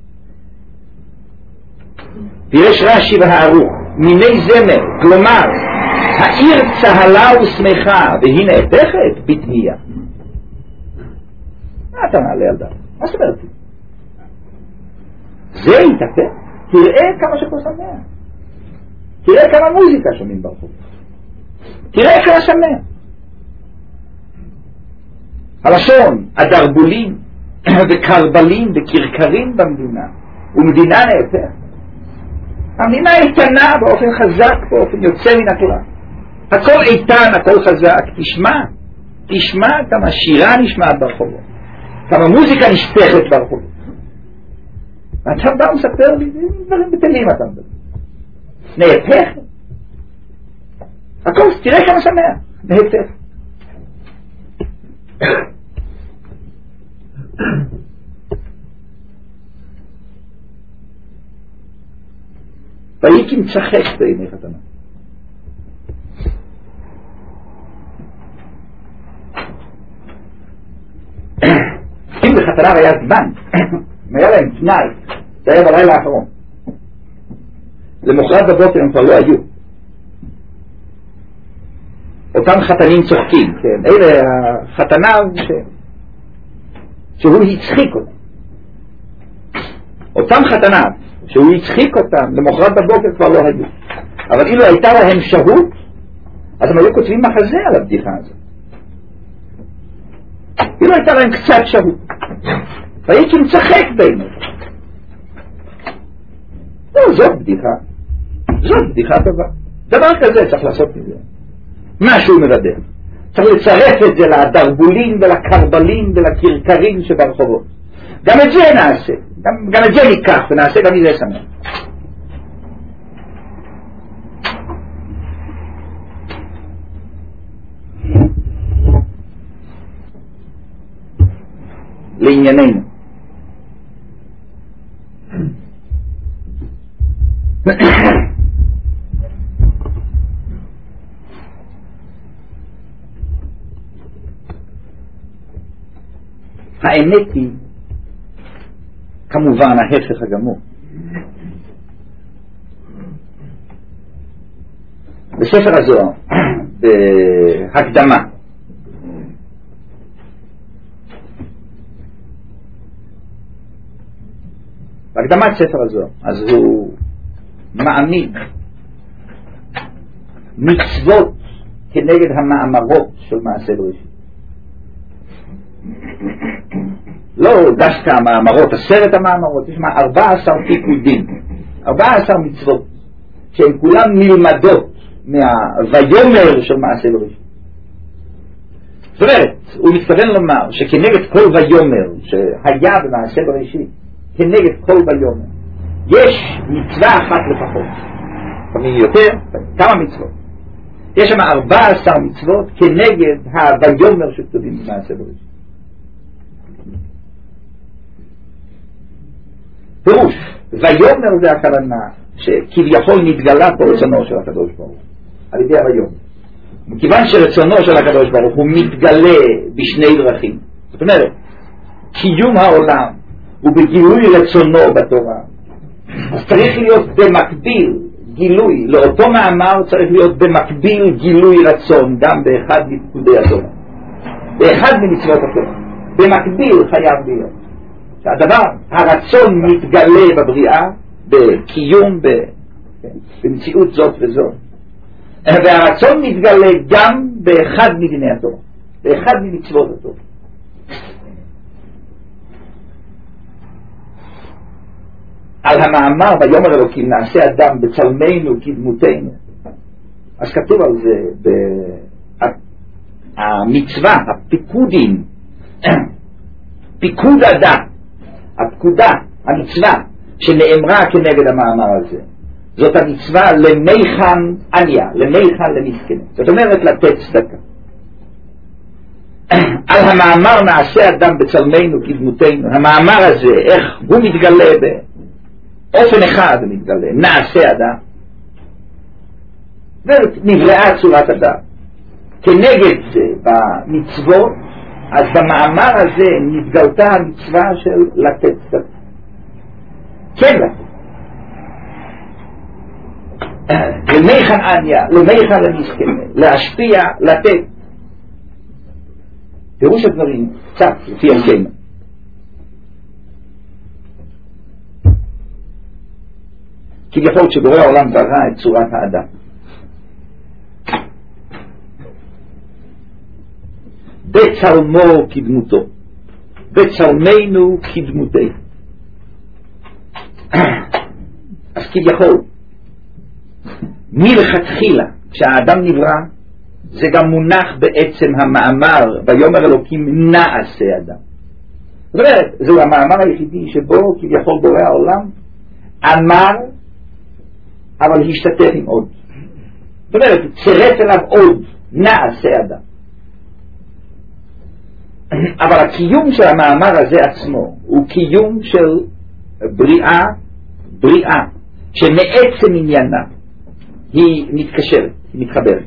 ויש רש"י והערוך, מיני זמר, כלומר, העיר צהלה ושמחה, והיא נהפכת בתהייה. מה אתה מעלה על דעת? מה סברת? זה יתהפך? תראה כמה שכל שמח. תראה כמה מוזיקה שומעים ברחוב. תראה כמה שמח. הלשון, הדרבולים וקרבלים וקרקרים במדינה, ומדינה נהפכת. המדינה איתנה באופן חזק, באופן יוצא מן הכלל. הכל איתן, הכל חזק. תשמע, תשמע כמה שירה נשמעת ברחובות, כמה מוזיקה נשפכת ברחובות. ואתה בא ומספר לי, דברים בטלים אתה מדבר. נהפכת. הכל, תראה כמה שמח. נהפכת. ויהי כי מצחק בעיני חתניו. אם לחתניו היה זמן, היה להם תנאי, זה היה בלילה האחרון. למחרת בבוקר הם כבר לא היו. אותם חתנים צוחקים, כן, אלה החתניו ש... שהוא הצחיק אותם. אותם חתניו שהוא הצחיק אותם, למחרת בבוקר כבר לא היו. אבל אילו הייתה להם שהות, אז הם היו כותבים מחזה על הבדיחה הזאת. אילו אפילו הייתה להם קצת שהות. והייתי מצחק ביניהם. לא, זאת בדיחה. זאת בדיחה טובה. דבר כזה צריך לעשות מזה. משהו מרדף. צריך לצרף את זה לדרבולים ולקרבלים ולקרקרים שברחובות. גם את זה נעשה. גם, גם את זה ניקח ונעשה גם מזה שמח. לענייננו. האמת היא כמובן ההפך הגמור. בספר הזוהר, בהקדמה, בהקדמת ספר הזוהר, אז הוא מעמיד מצוות כנגד המאמרות של מעשה בראשית. לא דווקא המאמרות, עשרת המאמרות, יש מה ארבע עשר פיקודים, ארבע עשר מצוות, שהן כולן נלמדות מהויומר של מעשה בראשית. זאת אומרת, הוא מתכוון לומר שכנגד כל ויומר שהיה במעשה בראשית, כנגד כל ויומר, יש מצווה אחת לפחות, לפעמים יותר, כמה מצוות. יש שם ארבע עשר מצוות כנגד הויומר שכתובים במעשה בראשית. פירוש, ויומר זה הכוונה שכביכול נתגלה פה רצונו של הקדוש ברוך הוא על ידי הויומר. מכיוון שרצונו של הקדוש ברוך הוא מתגלה בשני דרכים, זאת אומרת קיום העולם הוא בגילוי רצונו בתורה, אז צריך להיות במקביל גילוי לאותו מאמר, צריך להיות במקביל גילוי רצון גם באחד מפקודי התורה, באחד ממצוות התורה, במקביל חייב להיות שהדבר, הרצון מתגלה בבריאה, בקיום, במציאות זאת וזאת, והרצון מתגלה גם באחד מדיני התורה, באחד ממצוות התורה. על המאמר ויאמר אלוקים נעשה אדם בצלמנו כדמותנו, אז כתוב על זה המצווה, הפיקודים, פיקוד אדם, הפקודה, המצווה שנאמרה כנגד המאמר הזה, זאת המצווה למיכן עניה, למיכן למסכן, זאת אומרת לתת צדקה. על המאמר נעשה אדם בצלמנו כדמותנו, המאמר הזה איך הוא מתגלה באופן אחד, הוא מתגלה נעשה אדם ונבראה צורת אדם. כנגד זה במצוות, אז במאמר הזה נתגלתה המצווה של לתת צדקה, כן לתת, למיכן עניה, למיכן למסכן, להשפיע, לתת. פירוש הדברים קצת לפי הלכנו. כביכול שבורא העולם ברא את צורת האדם, בצלמו כדמותו, בצלמנו כדמותנו. אז כביכול מלכתחילה כשהאדם נברא, זה גם מונח בעצם המאמר ויאמר אלוקים נעשה אדם. זאת אומרת, זהו המאמר היחידי שבו כביכול בורא העולם אמר אבל השתתף עם עוד, זאת אומרת צירף אליו עוד נעשה אדם. אבל הקיום של המאמר הזה עצמו הוא קיום של בריאה, בריאה שמעצם עניינה היא מתקשרת, היא מתחברת.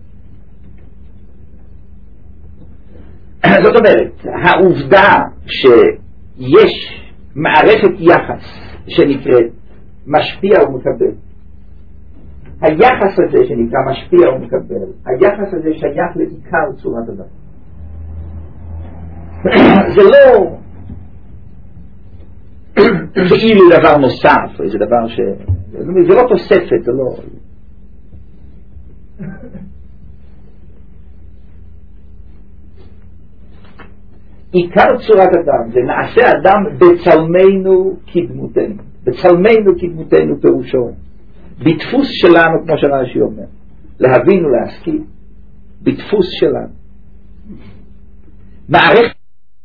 זאת אומרת, העובדה שיש מערכת יחס שנקראת משפיע ומקבל, היחס הזה שנקרא משפיע ומקבל, היחס הזה שייך לעיקר צורת אדם. זה לא כאילו דבר נוסף, זה דבר ש... זה לא תוספת, זה לא... עיקר צורת אדם זה נעשה אדם בצלמנו כדמותנו. בצלמנו כדמותנו פירושו בדפוס שלנו, כמו שרש"י אומר, להבין ולהשכיל בדפוס שלנו. מערכת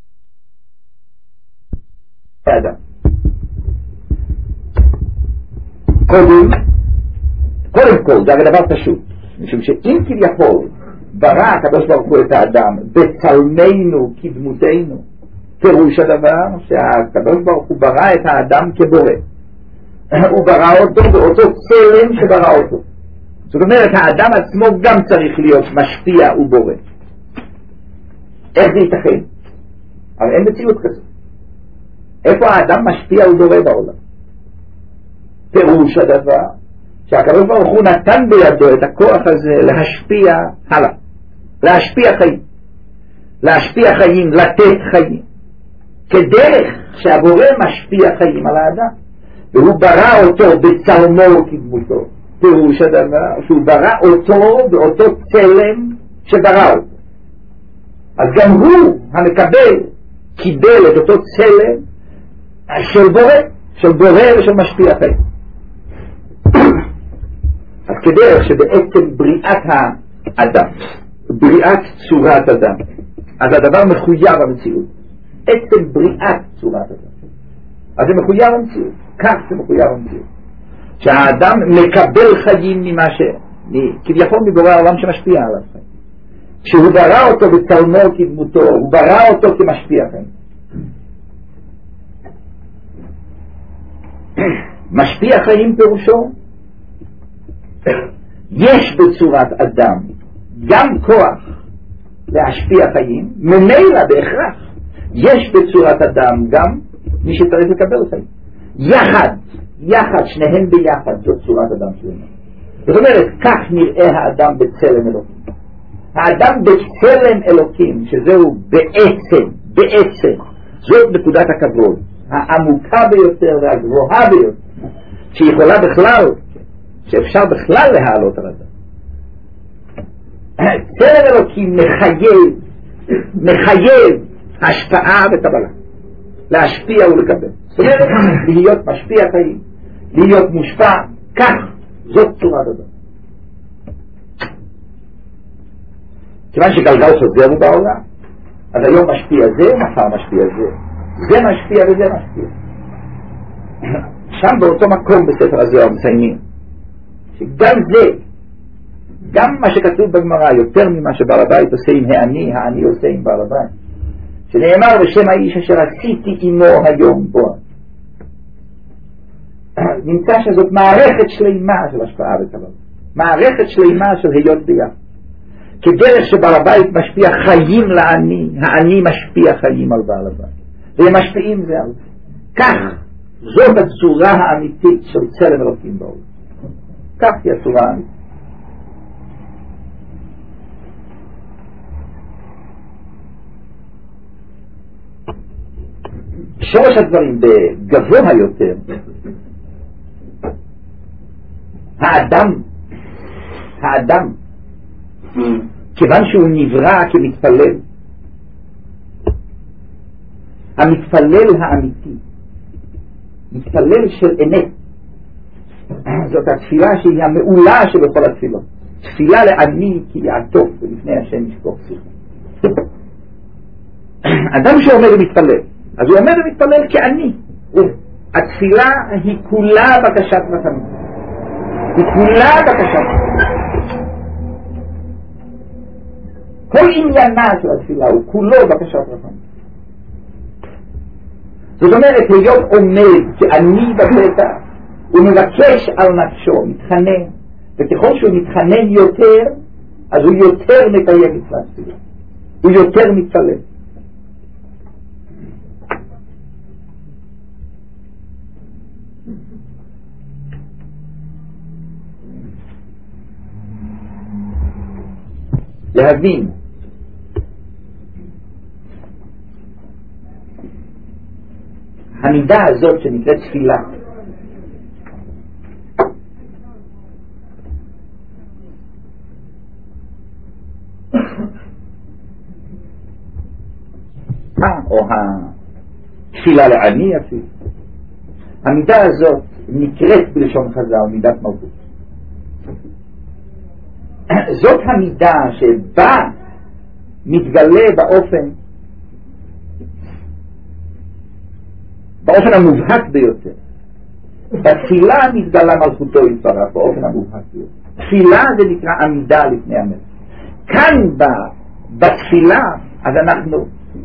האדם קודם קודם כל זה הרי דבר פשוט, משום שאם כביכול ברא הקדוש ברוך הוא את האדם בצלמנו כדמותנו, פירוש הדבר שהקדוש ברוך הוא ברא את האדם כבורא, הוא ברא אותו באותו צלם שברא אותו. זאת אומרת האדם עצמו גם צריך להיות משפיע ובורא. איך זה ייתכן? אבל אין מציאות כזאת. איפה האדם משפיע ובורא בעולם? פירוש הדבר שהקדוש ברוך הוא נתן בידו את הכוח הזה להשפיע הלאה, להשפיע חיים, להשפיע חיים, לתת חיים, כדרך שהבורא משפיע חיים על האדם, והוא ברא אותו בצלמו כדמותו. פירוש הדבר שהוא ברא אותו באותו צלם שברא אותו. אז גם הוא המקבל קיבל את אותו צלם של בורא, של בורא ושל משפיע חיים. אז כדרך שבעצם בריאת האדם, בריאת צורת אדם, אז הדבר מחויב המציאות. עצם בריאת צורת אדם, אז זה מחויב המציאות. כך זה מחויב המציאות, שהאדם מקבל חיים ממה ש... כביכול מבורא העולם שמשפיע עליו חיים. כשהוא ברא אותו בצלמו כדמותו, הוא ברא אותו כמשפיע חיים. משפיע חיים פירושו יש בצורת אדם גם כוח להשפיע חיים, ממילא בהכרח יש בצורת אדם גם מי שצריך לקבל חיים. יחד, יחד, שניהם ביחד, זאת צורת אדם שלנו. זאת אומרת, כך נראה האדם בצלם אלוקים. האדם בצלם אלוקים, שזהו בעצם, בעצם, זאת נקודת הכבוד העמוקה ביותר והגבוהה ביותר, שיכולה בכלל, שאפשר בכלל להעלות על אדם. צלם אלוקים מחייב, מחייב השפעה וקבלה, להשפיע ולקבל. זאת אומרת, להיות משפיע חיים, להיות מושפע, כך, זאת צורת אדם. כיוון שגלגל חוזר הוא בעולם, אז היום משפיע זה, מחר משפיע זה, זה משפיע וזה משפיע. שם באותו מקום בספר הזוהר מסיימים שגם זה, גם מה שכתוב בגמרא, יותר ממה שבעל הבית עושה עם העני, העני עושה עם בעל הבית, שנאמר בשם האיש אשר עשיתי עמו היום בו, נמצא שזאת מערכת שלימה של השפעה וקבלה, מערכת שלימה של היות ביחד. כדרך שבעל הבית משפיע חיים לעני, העני משפיע חיים על בעל הבית, והם משפיעים זה על זה. כך זאת הצורה האמיתית של צלם אלוקים בעולם. כך היא הצורה האמיתית. שורש הדברים בגבוה יותר, האדם, האדם, כיוון שהוא נברא כמתפלל, המתפלל האמיתי, מתפלל של אמת, זאת התפילה שהיא המעולה שבכל התפילות. תפילה לעני כי יעטוף ולפני השם ישפוך שיחה. אדם שאומר ומתפלל, אז הוא אומר ומתפלל כעני. התפילה היא כולה בקשת רחמים, היא כולה בקשת רחמים. כל עניינה של התפילה הוא כולו בקשת רחמים. זאת אומרת, להיות עומד כעני בפתח, הוא מבקש על נפשו, מתחנן, וככל שהוא מתחנן יותר, אז הוא יותר מקיים מצוות תפילה, הוא יותר מתפלל. להבין המידה הזאת שנקראת תפילה, או התפילה לעני אפילו. המידה הזאת נקראת בלשון חז"ל מידת מלכות. זאת המידה שבה מתגלה באופן באופן המובהק ביותר. בתפילה מתגלה מלכותו יתברך באופן המובהק ביותר. תפילה זה נקרא עמידה לפני המלך. כאן בתפילה אז אנחנו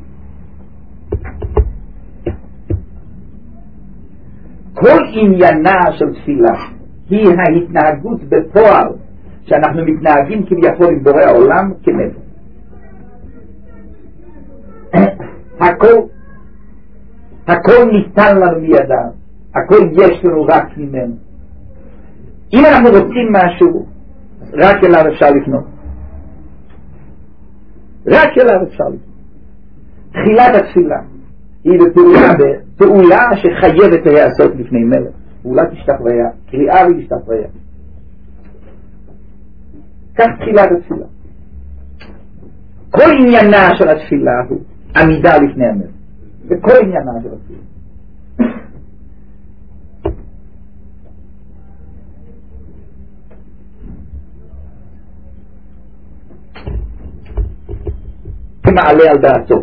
כל עניינה של תפילה היא ההתנהגות בפועל שאנחנו מתנהגים כביכול עם בורא העולם כנפש. הכל הכל ניתן לנו מידיו, הכל יש לנו רק ממנו. אם אנחנו רוצים משהו, רק אליו אפשר לפנות. רק אליו אפשר לפנות. תחילת התפילה היא בפעולה, בפעולה שחייבת להיעשות לפני מלך. פעולת השתחוויה, קריאה והשתחוויה. כך תחילת התפילה. כל עניינה של התפילה הוא עמידה לפני המלך. זה כל עניינה של התפילה. מעלה על דעתו.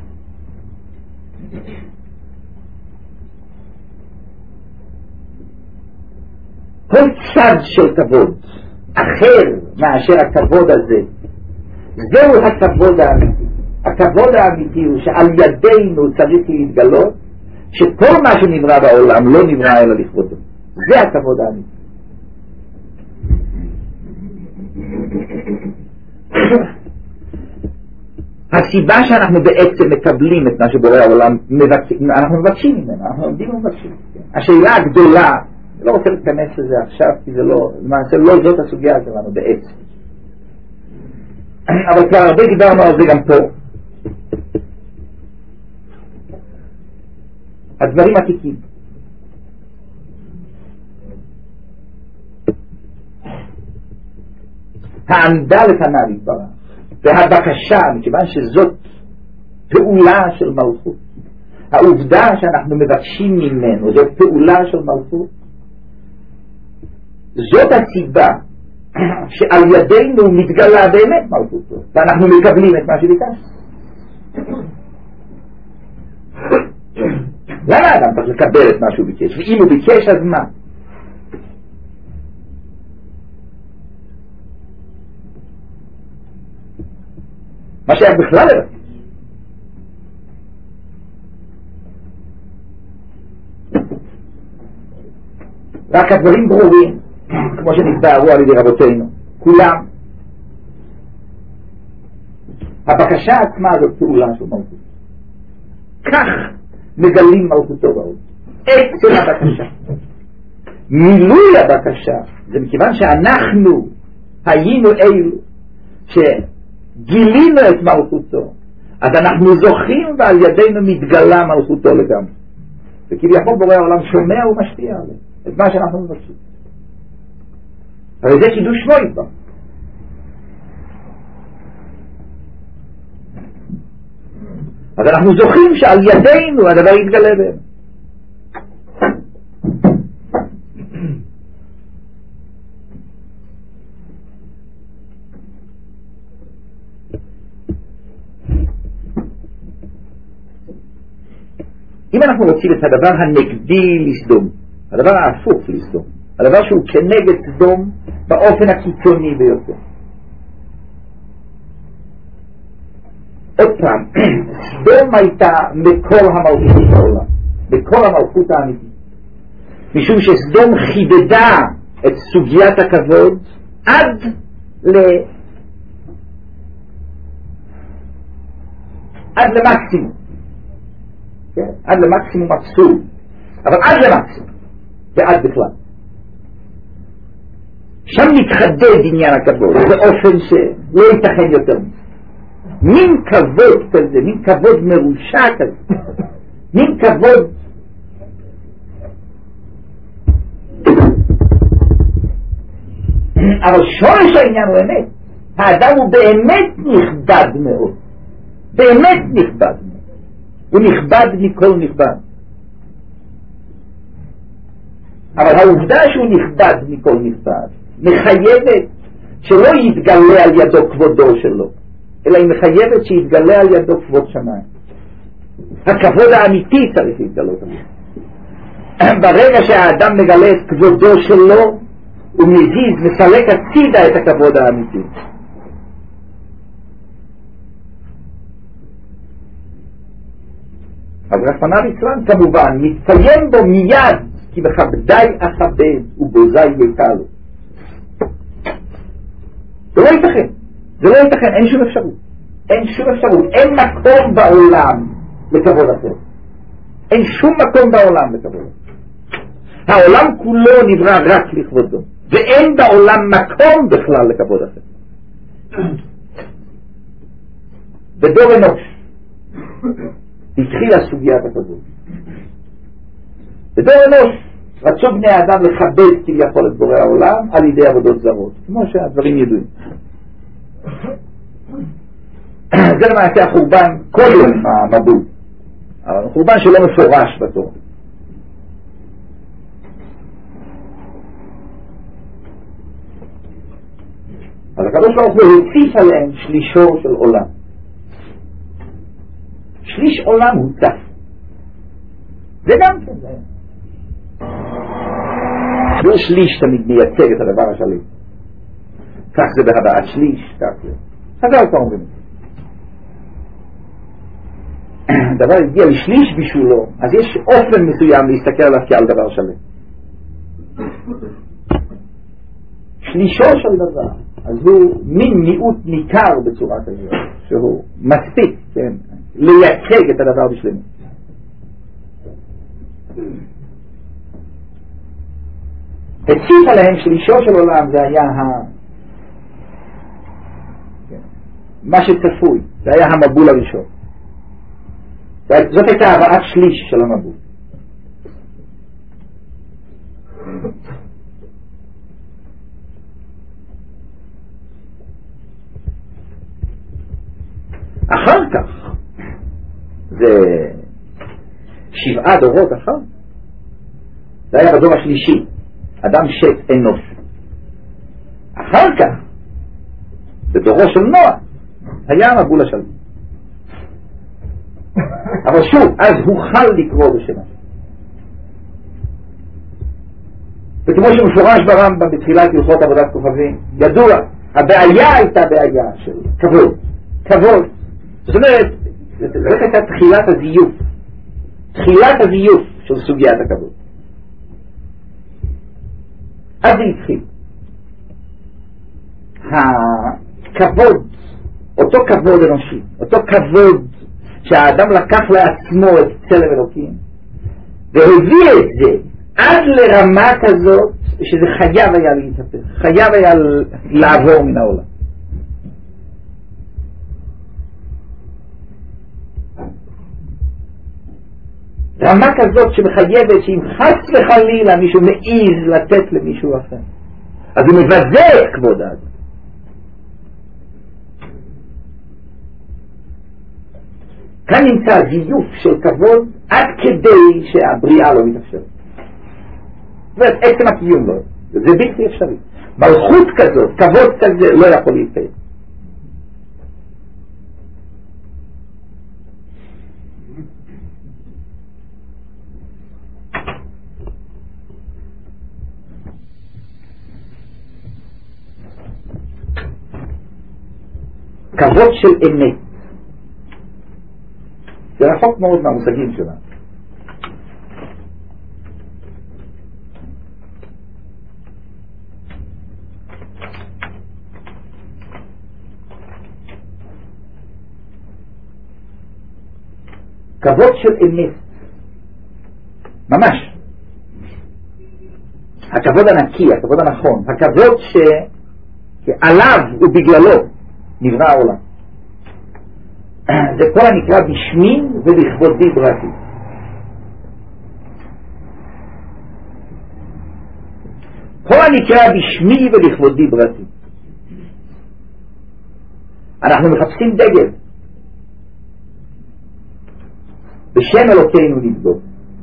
כל צד של כבוד אחר מאשר הכבוד הזה, זהו הכבוד האמיתי. הכבוד האמיתי הוא שעל ידינו צריך להתגלות שכל מה שנברא בעולם לא נברא אלא לכבודו. זה הכבוד האמיתי. הסיבה שאנחנו בעצם מקבלים את מה שבורא העולם מבקשים, אנחנו מבקשים ממנו, אנחנו עומדים ומבקשים. השאלה הגדולה, אני לא רוצה להיכנס לזה עכשיו, כי זה לא, למעשה לא זאת הסוגיה שלנו בעצם. אבל כבר הרבה דיברנו על זה גם פה. הדברים עתיקים. העמדה לפניו יתברך. והבקשה, מכיוון שזאת פעולה של מלכות, העובדה שאנחנו מבקשים ממנו זאת פעולה של מלכות, זאת הסיבה שעל ידינו מתגלה באמת מלכותו ואנחנו מקבלים את מה שביקש. למה אדם צריך לקבל את מה שהוא ביקש? ואם הוא ביקש אז מה? מה שהיה בכלל לבקש. רק הדברים ברורים, כמו שנתבהרו על ידי רבותינו, כולם. הבקשה עצמה זאת פעולה של מלכות. כך מגלים מלכותו בעולם. עצם הבקשה. מילוי הבקשה, זה מכיוון שאנחנו היינו אלו ש... גילינו את מלכותו, אז אנחנו זוכים ועל ידינו מתגלה מלכותו לגמרי. וכביכול בורא העולם שומע ומשפיע עליו את מה שאנחנו מבקשים. הרי זה חידוש שמו איתו. אז אנחנו זוכים שעל ידינו הדבר יתגלה בהם. אם אנחנו רוצים את הדבר הנגדי לסדום, הדבר ההפוך לסדום, הדבר שהוא כנגד סדום באופן הקיצוני ביותר. עוד פעם, סדום הייתה מקור המלכות בעולם, מקור המלכות האמיתית. משום שסדום חידדה את סוגיית הכבוד עד ל... עד למקסימום. עד למקסימום אבסורד, אבל עד למקסימום ועד בכלל שם מתחדד עניין הכבוד באופן שלא ייתכן יותר מין כבוד כזה, מין כבוד מרושע כזה, מין כבוד אבל שורש העניין הוא אמת. האדם הוא באמת נכבד מאוד, באמת נכבד מאוד. הוא נכבד מכל נכבד. אבל העובדה שהוא נכבד מכל נכבד מחייבת שלא יתגלה על ידו כבודו שלו, אלא היא מחייבת שיתגלה על ידו כבוד שמיים. הכבוד האמיתי צריך להתגלות עליו. ברגע שהאדם מגלה את כבודו שלו, הוא מזיז, מסלק הצידה את הכבוד האמיתי. אז רחמנא ליצלן כמובן מתקיים בו מיד, כי בכבדי אכבד ובוזי יקל. זה לא ייתכן, זה לא ייתכן, אין שום אפשרות, אין שום אפשרות, אין מקום בעולם לכבוד אחר, אין שום מקום בעולם לכבוד אחר. העולם כולו נברא רק לכבודו, ואין בעולם מקום בכלל לכבוד אחר. בדור אנוש התחילה סוגיית הכבוד. בדור אנוש רצו בני האדם לכבד כביכול את בורא העולם על ידי עבודות זרות, כמו שהדברים ידועים. זה למעשה החורבן קודם המבול, אבל חורבן שלא מפורש בתורה. אז הקדוש ברוך הוא הוסיף עליהם שלישו של עולם. שליש עולם הוצף. זה גם כן זה. לא שליש תמיד מייצג את הדבר השליש. כך זה בהבעת שליש, כך זה. חז"ל כבר אומרים. דבר הגיע לשליש בשבילו, אז יש אופן מסוים להסתכל עליו כעל דבר שלם. שלישו של דבר, אז הוא מין מיעוט ניכר בצורה כזאת, שהוא מספיק, כן, לייצג את הדבר בשלמות. הציף עליהם שלישו של עולם, זה היה ה... מה שצפוי, זה היה המבול הראשון. זאת הייתה הבאת שליש של המבול. אחר כך, זה שבעה דורות אחר, זה היה בדור השלישי, אדם שת אנוש. אחר כך, בדורו של נוח, היה המבול השלישי. אבל שוב, אז הוחל לקרוא בשם. וכמו שמפורש ברמב"ם בתחילת הלכות עבודת כוכבים, ידוע, הבעיה הייתה בעיה של כבוד. כבוד. זאת אומרת, זאת הייתה תחילת הזיוף. תחילת הזיוף של סוגיית הכבוד. אז זה התחיל. הכבוד, אותו כבוד אנושי, אותו כבוד שהאדם לקח לעצמו את צלם אלוקים והביא את זה עד לרמה כזאת שזה חייב היה להתהפך, חייב היה לעבור מן העולם. רמה כזאת שמחייבת שאם חס וחלילה מישהו מעיז לתת למישהו אחר, אז הוא מבזה את כבוד האדם. כאן נמצא זיוף של כבוד עד כדי שהבריאה לא מתאפשרת. זאת אומרת, עצם הקיום לא, זה בלתי אפשרי. מלכות כזאת, כבוד כזה לא יכול להתקיים. כבוד של אמת. זה רחוק מאוד מהמושגים שלנו. כבוד של אמת. ממש. הכבוד הנקי, הכבוד הנכון, הכבוד שעליו ובגללו נברא העולם. זה כל הנקרא בשמי ולכבודי בראתי. כל הנקרא בשמי ולכבודי בראתי. אנחנו מחפשים דגל. בשם אלוקינו נדבוק.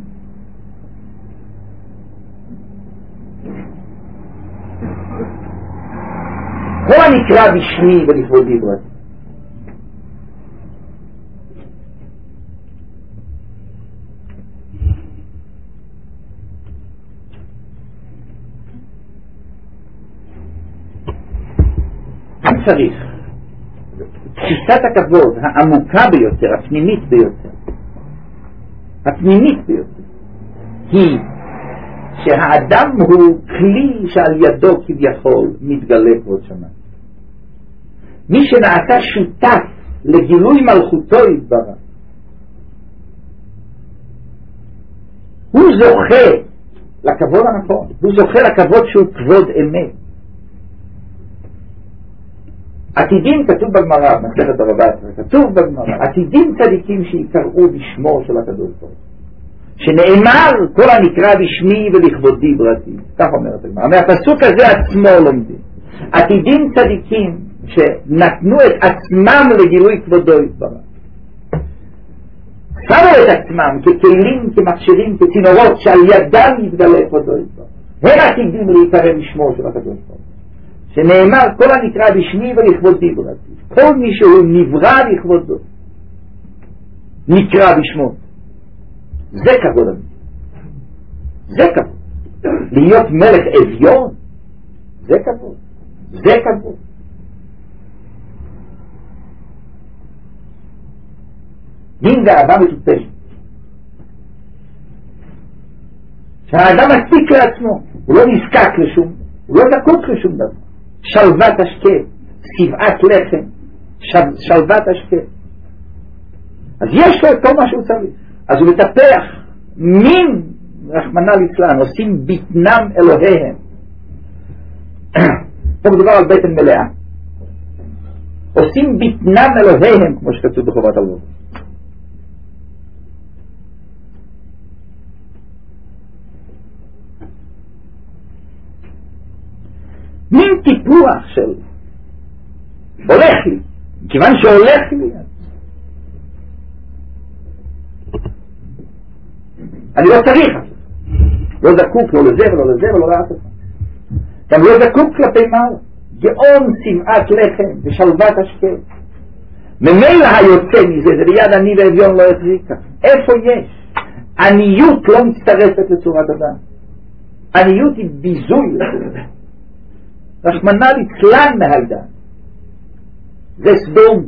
כל הנקרא בשמי ולכבודי בראתי. אני צריך תפיסת הכבוד העמוקה ביותר, הפנימית ביותר, הפנימית ביותר, היא שהאדם הוא כלי שעל ידו כביכול מתגלה כבוד שמיים. מי שנעשה שותף לגילוי מלכותו יתברך, הוא זוכה לכבוד הנכון, הוא זוכה לכבוד שהוא כבוד אמת. עתידים, כתוב בגמרא, מסכת בבא בתרא, כתוב בגמרא, עתידים צדיקים שיקראו בשמו של הקדוש ברוך הוא, שנאמר כל הנקרא בשמי ולכבודי בראתי. כך אומרת הגמרא. מהפסוק הזה עצמו לומדים. עתידים צדיקים שנתנו את עצמם לגילוי כבודו יתברך, שמו את עצמם ככלים, כמכשירים, כצינורות שעל ידם יתגלה כבודו יתברך. הם עתידים להיקרא בשמו של הקדוש ברוך הוא, שנאמר כל הנקרא בשמי ולכבודי בראתי. כל מי שהוא נברא לכבודו נקרא בשמו. זה כבוד אמיתי. זה כבוד. להיות מלך אביון זה כבוד. זה כבוד. מין גאווה מטופשת, שהאדם מספיק לעצמו, הוא לא נזקק לשום, הוא לא זקוק לשום דבר. שלוות השקט, שבעת לחם, שלוות השקט. אז יש לו את כל מה שהוא צריך. אז הוא מטפח מין, רחמנא ליצלן, עושים בטנם אלוהיהם. פה מדובר על בטן מלאה. עושים בטנם אלוהיהם, כמו שכתוב בחובת הלבבות. מין טיפוח של הולך לי, כיוון שהולך לי אני לא צריך, לא זקוק לא לזה ולא לזה ולא לאף אחד, גם לא זקוק כלפי מעלה. גאון שמעת לחם ושלוות השקט. ממילא היוצא מזה זה ביד עני ואביון לא יחזיקה. איפה יש? עניות לא מצטרפת לצורת אדם. עניות היא ביזוי לצורת. רחמנא ליצלן מהעידן. זה סדום.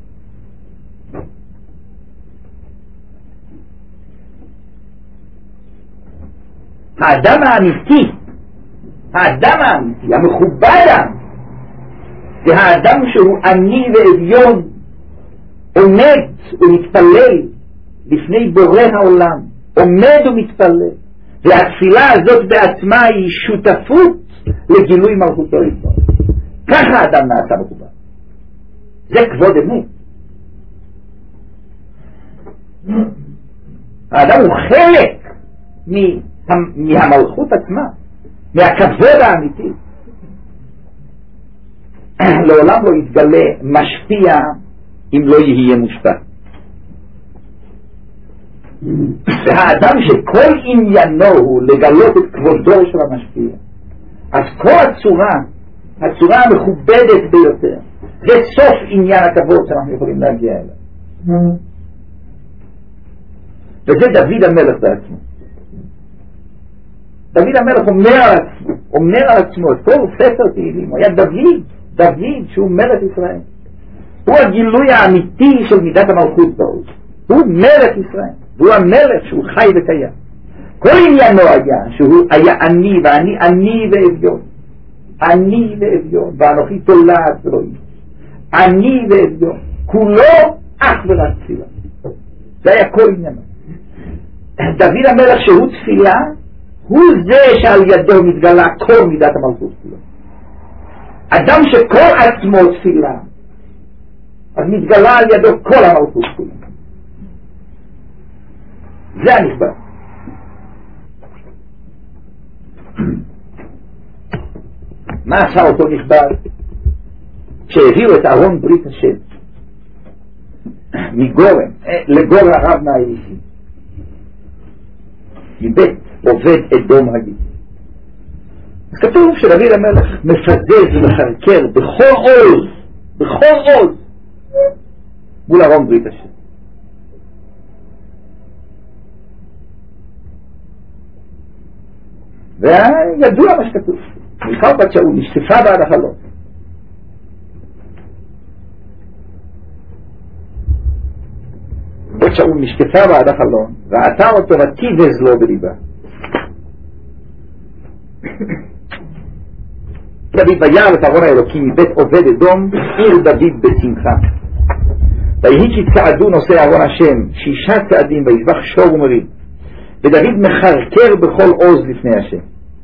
האדם האמיתי, האדם האמיתי, המכובד, זה האדם שהוא עני ואביון, עומד ומתפלל לפני בורא העולם, עומד ומתפלל, והתפילה הזאת בעצמה היא שותפות לגילוי מלכותו יתברך. ככה האדם נעשה מכובד. זה כבוד אמת. האדם הוא חלק מהמלכות עצמה, מהכבוד האמיתי. לעולם לא יתגלה משפיע אם לא יהיה מושפע. והאדם שכל עניינו הוא לגלות את כבודו של המשפיע, אז כל הצורה, הצורה המכובדת ביותר, זה סוף עניין הכבוד שאנחנו יכולים להגיע אליו. וזה דוד המלך בעצמו. דוד המלך אומר על עצמו, אומר על עצמו, את כל ספר תהילים, הוא היה דוד, דוד שהוא מלך ישראל. הוא הגילוי האמיתי של מידת המלכות בעוז. הוא מלך ישראל, והוא המלך שהוא חי וקיים. כל עניינו היה שהוא היה עני, ואני עני ואביון. עני ואביון, ואנוכי תולעת ולא איש. עני ואביון. כולו אך ורק תפילה. זה היה כל עניינו. דוד המלך שהוא תפילה, הוא זה שעל ידו מתגלה כל מידת המלכות כולו. אדם שכל עצמו תפילה, אז מתגלה על ידו כל המלכות כולו. זה הנכבד. מה עשה אותו נכבד? כשהביאו את ארון ברית השם מגורן לגור הרב מהאישי, מבית עובד אדום הגיל. אז כתוב שדוד המלך מפזז ומחרקר בכל עוז, בכל עוז, מול ארון ברית השם. וידוע מה שכתוב, מיכל בת שאול נשטפה בעד החלון. בת שאול נשטפה בעד החלון, ראתה אותו ותיבז לו בליבה. דוד וירא את ארון האלוקים מבית עובד אדום, עיר דוד בשמחה. ויהי כי צעדו נושאי ארון השם שישה צעדים ויזבח שור ומריב, ודוד מחרקר בכל עוז לפני השם.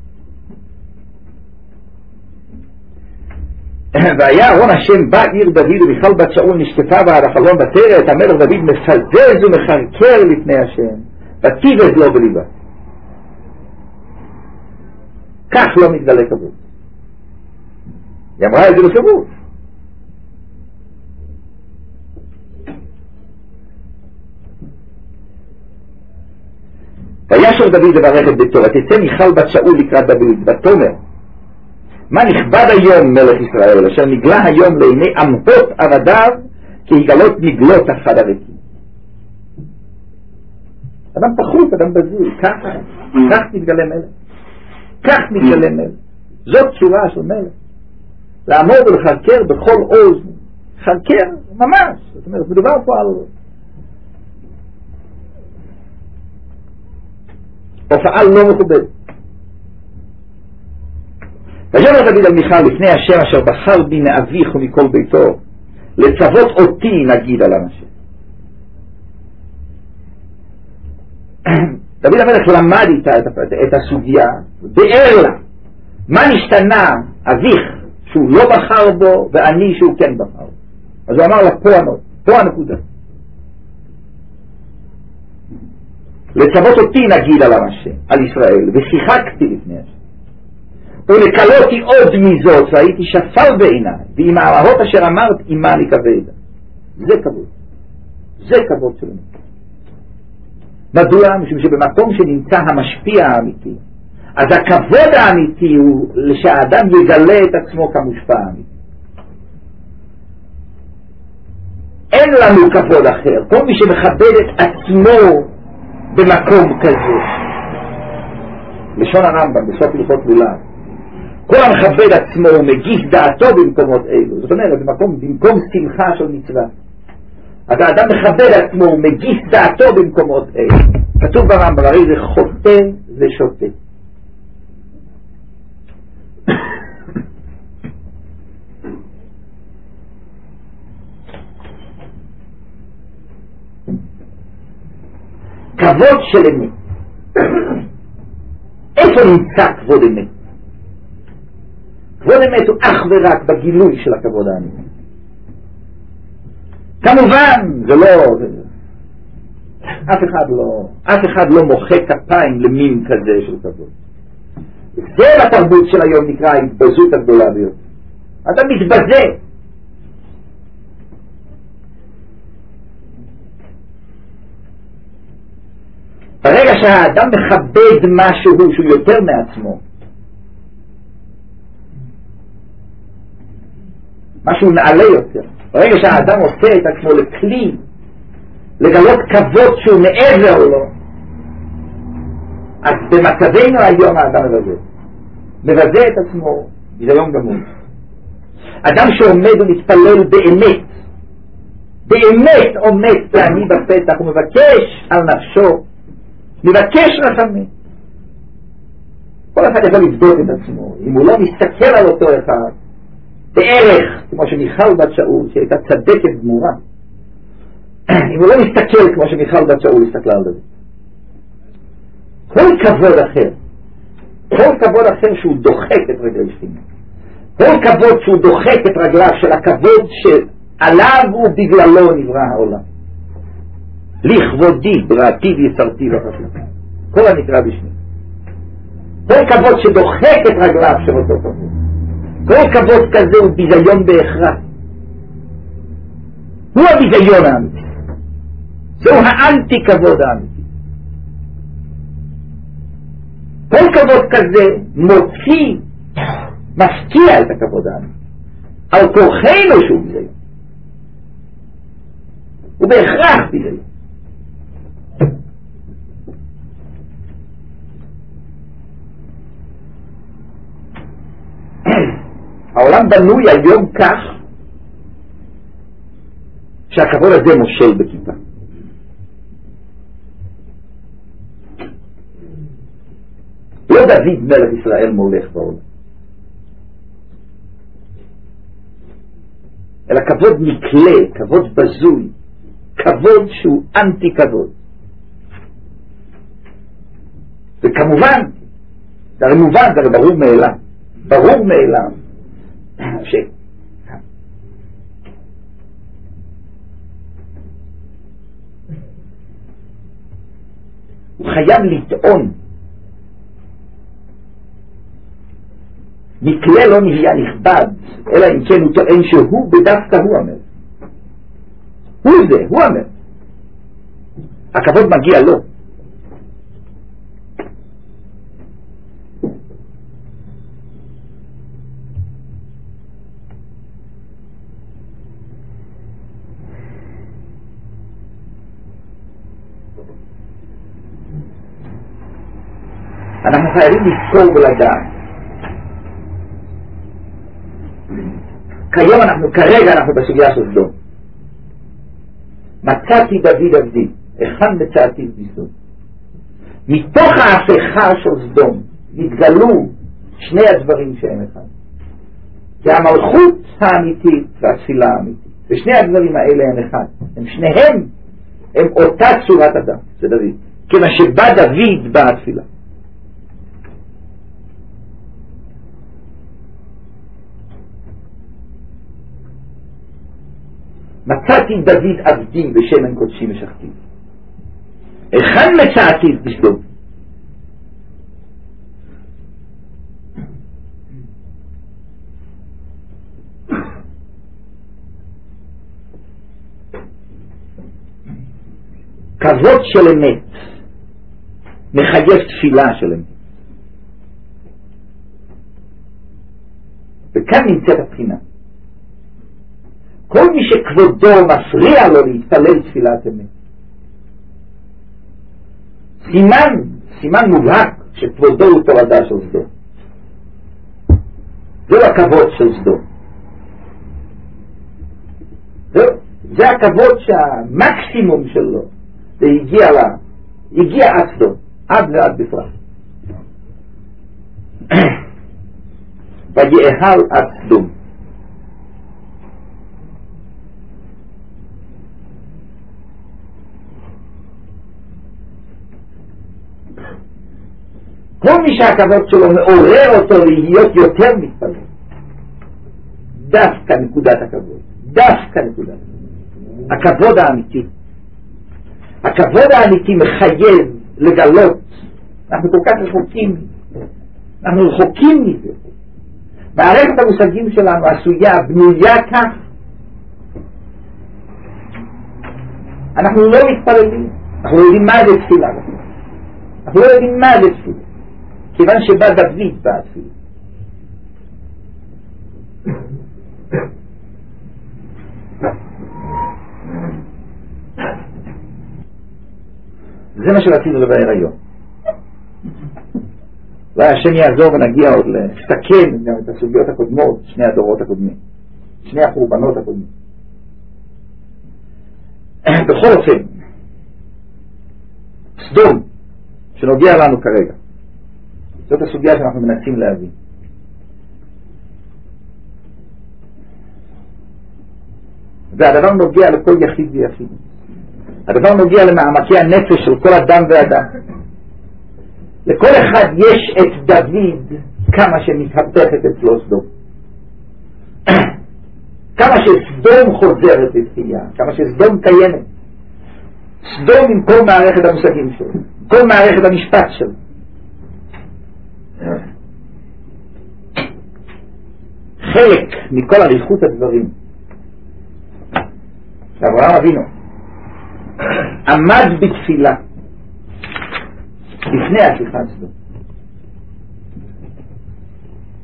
והיה ארון השם בא עיר דוד, ומיכל בת שאול נשטפה בעד החלון, ותרא את המלך דוד מפזז ומחרקר לפני השם, ותיבז לו בליבה. כך לא מתגלה כבוד. היא אמרה את זה בפירוש. וישוב דוד לברך את ביתו, ותצא מיכל בת שאול לקראת דוד, ותאמר, מה נכבד היום מלך ישראל, אשר נגלה היום לעיני אמהות עבדיו, כי יגלות נגלות אחד הריקים. אדם פחות, אדם בזוי, ככה, כך מתגלה מלך. כך מתגלה מלך. זאת צורה של מלך. לעמוד ולחרקר בכל עוז. חרקר, ממש. זאת אומרת, מדובר פה על הופעה לא מכובדת. ויאמר דוד על מיכל לפני השם אשר בחר בי מאביך ומכל ביתו, לצוות אותי נגיד על אנשים. דוד המלך למד איתה את, את הסוגיה, באר לה מה נשתנה אביך שהוא לא בחר בו ואני שהוא כן בחר בו. אז הוא אמר לה פה, פה הנקודה, לצוות אותי נגיד על אנשים, על ישראל, ושיחקתי לפני השם, ולקלותי עוד מזאת, והייתי שפל בעיניי, ועם האמרות אשר אמרת עמה אני כבד. זה כבוד, זה כבוד שלנו. מדוע? משום שבמקום שנמצא המשפיע האמיתי, אז הכבוד האמיתי הוא שהאדם יגלה את עצמו כמושפע האמיתי. אין לנו כבוד אחר. כל מי שמכבד את עצמו במקום כזה, לשון הרמב"ם בסוף הלכות לולב, כל המכבד עצמו ומגיש דעתו במקומות אלו, זאת אומרת במקום, במקום שמחה של מצווה, אז האדם מכבד עצמו ומגיש דעתו במקומות אלו. כתוב ברמב"ם, הרי זה חוטא ושוטה. כבוד של אמת. איפה נמצא כבוד אמת? כבוד אמת הוא אך ורק בגילוי של הכבוד האמיתי. כמובן, זה לא, זה, אף אחד לא, אף אחד לא מוחא כפיים למין כזה של כבוד. זה בתרבות של היום נקרא ההתבזות הגדולה ביותר. אתה מתבזה. ברגע שהאדם מכבד משהו שהוא יותר מעצמו, משהו נעלה יותר, ברגע שהאדם עושה את עצמו לכלי לגלות כבוד שהוא מעבר לו, אז במצבנו היום האדם מבזה מבזה את עצמו ביזיון גמור. אדם שעומד ומתפלל באמת באמת עומד פעמי בפתח ומבקש על נפשו, מבקש רחמים. כל אחד יכול לבדוק את עצמו, אם הוא לא מסתכל על אותו אחד בערך, כמו שמיכל בת שאול שהייתה צדקת גמורה, אם הוא לא מסתכל כמו שמיכל בת שאול הסתכלה על דוד, כל כבוד אחר, כל כבוד אחר שהוא דוחק את רגלי שכינה, כל כבוד שהוא דוחק את רגליו של הכבוד שעליו ובגללו נברא העולם, לכבודי בראתי ויצרתי וחשבתי, כל הנקרא בשמי, כל כבוד שדוחק את רגליו של אותו כבוד, כל כבוד כזה הוא ביזיון בהכרח. הוא הביזיון האמיתי, זהו האנטי כבוד האמיתי. כל כבוד כזה מוציא, מפקיע את הכבוד האמיתי. על כורחנו שהוא ביזיון. הוא בהכרח ביזיון. העולם בנוי היום כך שהכבוד הזה מושל בכיפה. לא דוד מלך ישראל מולך בעולם, אלא כבוד נקלה, כבוד בזוי, כבוד שהוא אנטי כבוד. וכמובן, זה הרי מובן, זה הרי ברור מאליו, ברור מאליו ש... הוא חייב לטעון, נקלה לא נהיה נכבד, אלא אם כן הוא טוען שהוא בדווקא הוא המלך. הוא זה, הוא המלך. הכבוד מגיע לו. אנחנו חייבים לזכור ולדעת. כיום אנחנו, כרגע אנחנו בסוגיה של סדום. מצאתי דוד עבדי, היכן מצאתי בסדום. מתוך ההפיכה של סדום נתגלו שני הדברים שהם אחד. זה המלכות האמיתית והתפילה האמיתית. ושני הדברים האלה הם אחד. הם שניהם, הם אותה צורת אדם, זה דוד. כמה שבא דוד באה התפילה. מצאתי דוד עבדי בשמן קודשי משכתי. היכן מצאתי בסדום? כבוד של אמת מחייב תפילה של אמת. וכאן נמצאת הבחינה. כל מי שכבודו מפריע לו להתפלל תפילת אמת. סימן, סימן מובהק שכבודו הוא תורדה של סדום. זה לא הכבוד של סדום. זה, זה הכבוד שהמקסימום שלו זה הגיע לה, הגיע עד סדום, עד ועד בפרט. ויאהל עד סדום. כל מי שהכבוד שלו מעורר אותו להיות יותר מתפלל. דווקא נקודת הכבוד. דווקא נקודת הכבוד האמיתי. הכבוד האמיתי מחייב לגלות. אנחנו כל כך רחוקים. אנחנו רחוקים מזה. מערכת המושגים שלנו עשויה, בנויה כך. אנחנו לא מתפללים. אנחנו לא יודעים מה זה תפילה. אנחנו לא יודעים מה זה תפילה. כיוון שבא דוד בא תפילה. זה מה שרצינו לבאר היום. אולי השם יעזור ונגיע עוד לסתכן גם את הסוגיות הקודמות, שני הדורות הקודמים, שני החורבנות הקודמים. בכל אופן, סדום שנוגע לנו כרגע, זאת הסוגיה שאנחנו מנסים להבין. והדבר נוגע לכל יחיד ויחיד. הדבר נוגע למעמקי הנפש של כל אדם ואדם. לכל אחד יש את דוד כמה שמתהפכת אצלו סדום. כמה שסדום חוזרת לתחייה, כמה שסדום קיימת. סדום עם כל מערכת המושגים שלו, כל מערכת המשפט שלו. חלק מכל אריכות הדברים אברהם אבינו עמד בתפילה לפני הפיכת סדום.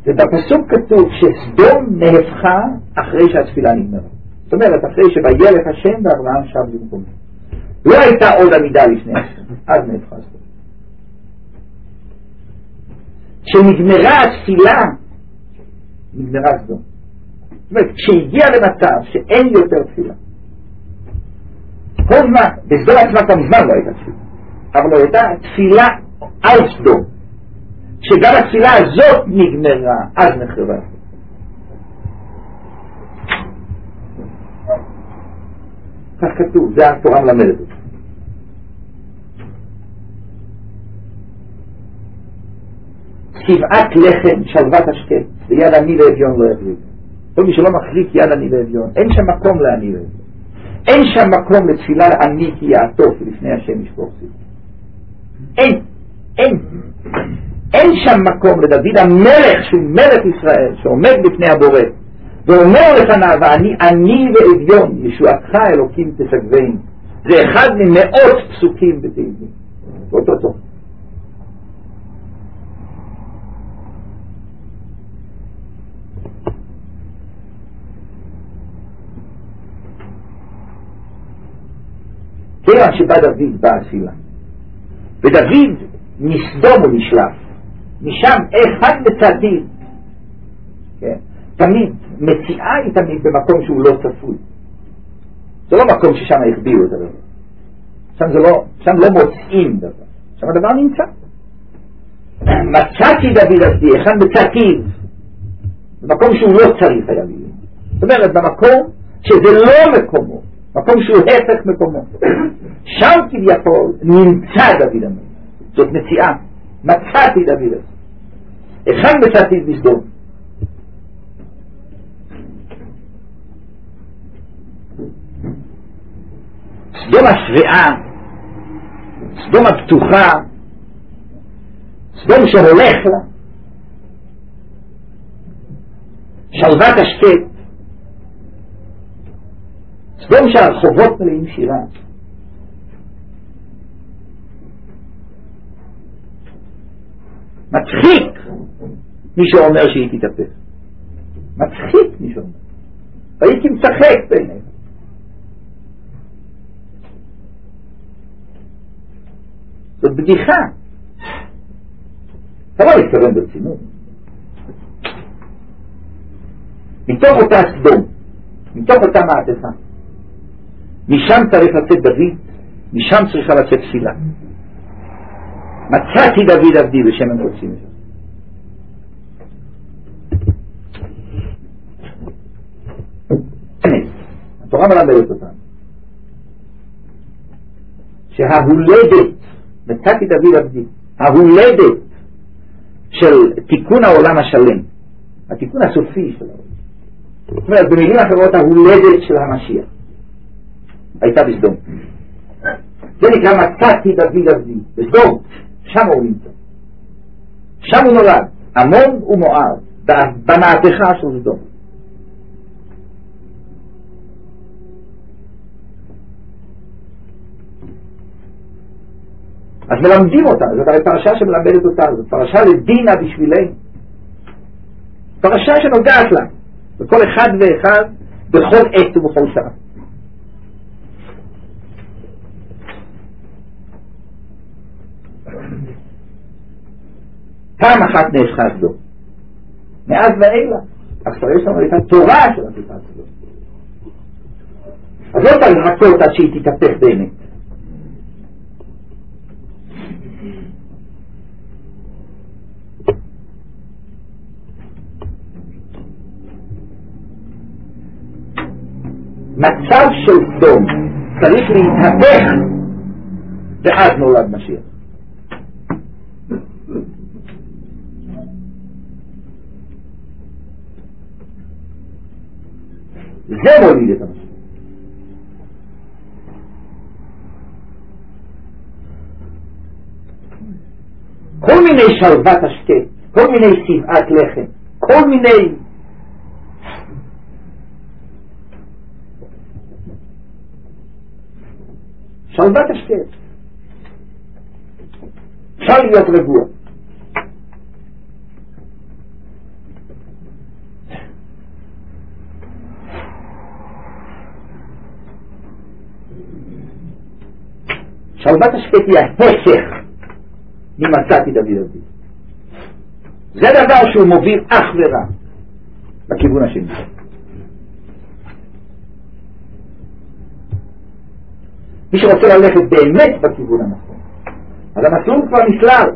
ובפסוק כתוב שסדום נהפכה אחרי שהתפילה נגמרה. זאת אומרת, אחרי שבילך השם ואברהם שב למקומו. לא הייתה עוד עמידה לפני השם, אז נהפכה סדום. כשנגמרה התפילה, נגמרה סדום. זאת אומרת, כשהגיע למצב שאין יותר תפילה. כל זמן, בסדום עצמה כמובן לא הייתה תפילה, אבל לא הייתה תפילה על סדום. שגם התפילה הזאת נגמרה, אז נחרבה. כך כתוב, זה התורה מלמדת. שבעת לחם שלוות השקט, ויד עני ואביון לא יחזיק. כל מי שלא מחזיק יד עני ואביון, אין שם מקום לעני ואביון. אין שם מקום לתפילה לעני כי יעטוף לפני השם ישפוך סיב. אין, אין. אין שם מקום לדוד המלך שהוא מלך ישראל, שעומד בפני הבורא, ואומר לפניו, ואני עני ואביון, ישועתך אלוקים תסגבני. זה אחד ממאות פסוקים בתהילים. באותו טוב. כיוון שבא דוד בעשילה, ודוד מסדום הוא נשלף, משם אחד בצדיד, כן? תמיד, מציאה היא תמיד במקום שהוא לא צפוי. זה לא מקום ששם הכביעו את הדבר. שם, לא, שם לא מוצאים דבר. שם הדבר נמצא. מצאתי דוד עבדי, אחד בצדיד, במקום שהוא לא צריך היה להיות. זאת אומרת, במקום שזה לא מקומו, מקום שהוא הפך מקומו. שם כביכול נמצא דוד המלך. זאת מציאה. מצאתי דוד עבדי. אחד בצדיד בסדום. סדום השבעה, סדום הפתוחה, סדום שהולך לה, שלוות השקט, סדום שהרחובות מלאים שירה. מצחיק מי שאומר שהיא תתהפך. מצחיק מי שאומר. והייתי משחק בעיניך. זאת בדיחה. אתה לא מתכוון ברצינות. מתוך אותה סדום, מתוך אותה מעטפה, משם צריך לצאת דוד, משם צריכה לצאת תפילה. מצאתי דוד עבדי בשם הם רוצים את זה. התורה מלמדת אותנו שההולדת, מצאתי דוד עבדי, ההולדת של תיקון העולם השלם, התיקון הסופי של העולם, זאת אומרת במילים אחרות ההולדת של המשיח הייתה בסדום. זה נקרא מצאתי דוד עבדי בסדום. שם הוא נמצא, שם הוא נולד, עמון ומואב, במהפכה של סדום. אז מלמדים אותה, זאת הרי פרשה שמלמדת אותה, זאת פרשה לדינה בשבילנו, פרשה שנוגעת לה בכל אחד ואחד בכל עת ובכל שעה. פעם אחת נהפכה סדום, מאז ואילך, עכשיו יש לנו את התורה של נהפכה סדום. אז לא צריך לחכות עד שהיא תתהפך באמת. מצב של סדום צריך להתהפך ואז נולד משיח. זה מוליד את המשיח. כל מיני שלוות השקט, כל מיני שבעת לחם, כל מיני שלוות השקט, אפשר להיות רגוע. שלוות השקט היא ההפך ממצאתי דוד אבי. זה דבר שהוא מוביל אך ורק בכיוון השני. מי שרוצה ללכת באמת בכיוון הנכון, אז המסלול כבר נסלל.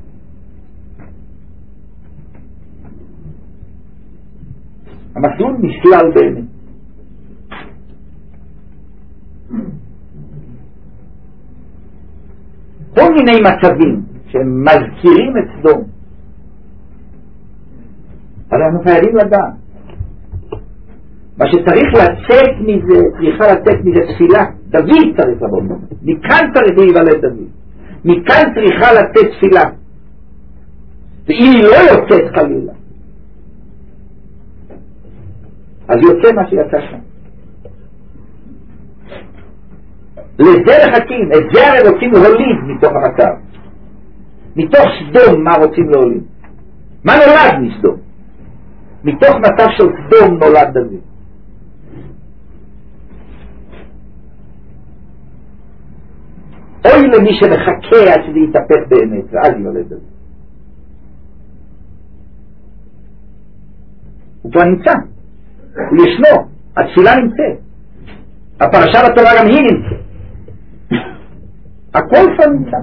המסלול נסלל באמת. כל מיני מצבים שהם מזכירים את סדום, אבל אנחנו חייבים לדעת מה שצריך לצאת מזה, צריכה לצאת מזה תפילה. דוד צריך לבוא, מכאן צריך להיוולד דוד, מכאן צריכה לצאת תפילה. ואם היא לא יוצאת חלילה, אז יוצא מה שיצא שם. לזה לחכים, את זה הרי רוצים להוליד מתוך המצב. מתוך סדום מה רוצים להוליד? מה נולד מסדום? מתוך מצב של סדום נולד דוד. אוי למי שמחכה עד שזה יתהפך באמת, ואז יולד דוד. הוא כבר נמצא, הוא ישנו, התפילה נמצאת, הפרשה בתורה גם היא נמצאת, הכל כבר נמצא.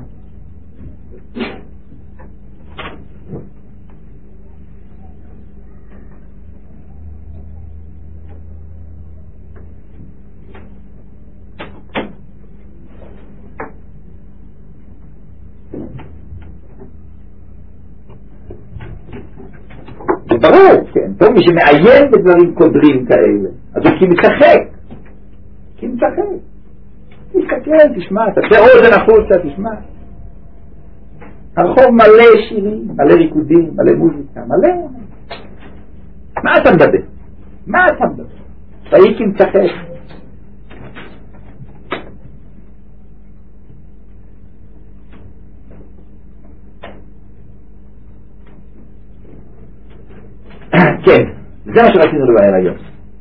ברור, כן, טוב, מי שמעיין בדברים קודרים כאלה, אז הוא כי משחק, כי משחק, תסתכל, תשמע, תעשה אוזן החוצה, תשמע. הרחוב מלא שירים, מלא ריקודים, מלא מוזיקה, מלא. מה אתה מדבר? מה אתה מדבר? תהי כי משחק. כן, זה מה שרצינו לבאר היום.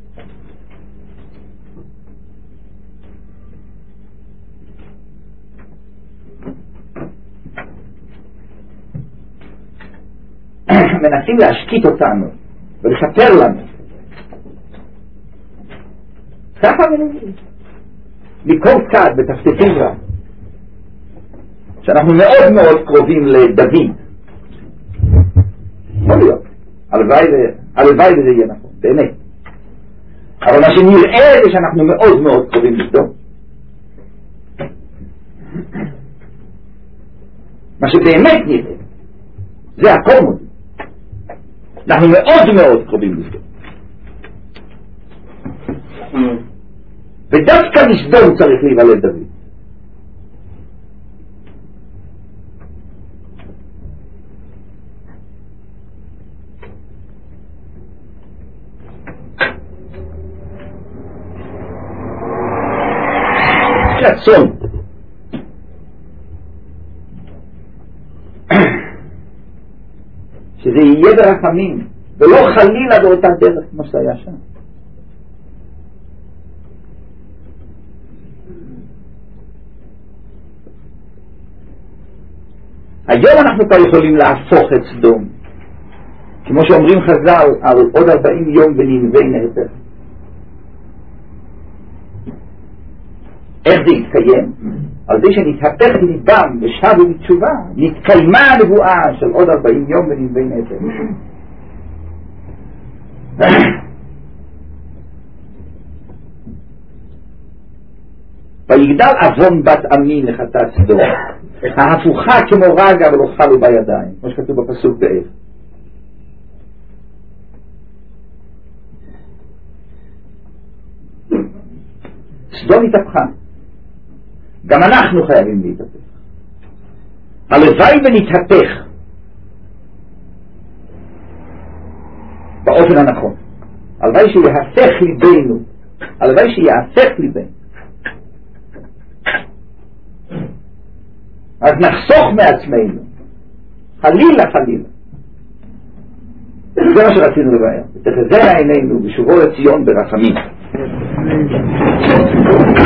מנסים להשקיט אותנו ולספר לנו ככה מנסים מכל צד בתפתיתים רע שאנחנו מאוד מאוד קרובים לדוד. יכול להיות, הלוואי וזה יהיה נכון, באמת. אבל מה שנראה זה שאנחנו מאוד מאוד קרובים לסדום. מה שבאמת נראה זה הכל מודי. אנחנו מאוד מאוד קרובים לסדום. ודווקא מסדום צריך להיוולד דוד. רצון שזה יהיה ברחמים ולא חלילה באותה דרך כמו שהיה שם. היום אנחנו כבר יכולים להפוך את סדום, כמו שאומרים חז"ל על עוד ארבעים יום וננבה נהפך. איך זה יתקיים? על זה שנתהפך ליבם ושבו בתשובה, נתקיימה הנבואה של עוד ארבעים יום וננבה נהפך. ויגדל עוון בת עמי לחטאת סדום, ההפוכה כמו רגע ולא חלו בידיים, כמו שכתוב בפסוק באב. סדום התהפכה, גם אנחנו חייבים להתהפך. הלוואי ונתהפך באופן הנכון, הלוואי שיהפך ליבנו, הלוואי שיהפך ליבנו, אז נחסוך מעצמנו, חלילה חלילה. זה מה שרצינו לבאר. ותחזינה עינינו בשובו לציון ברחמים.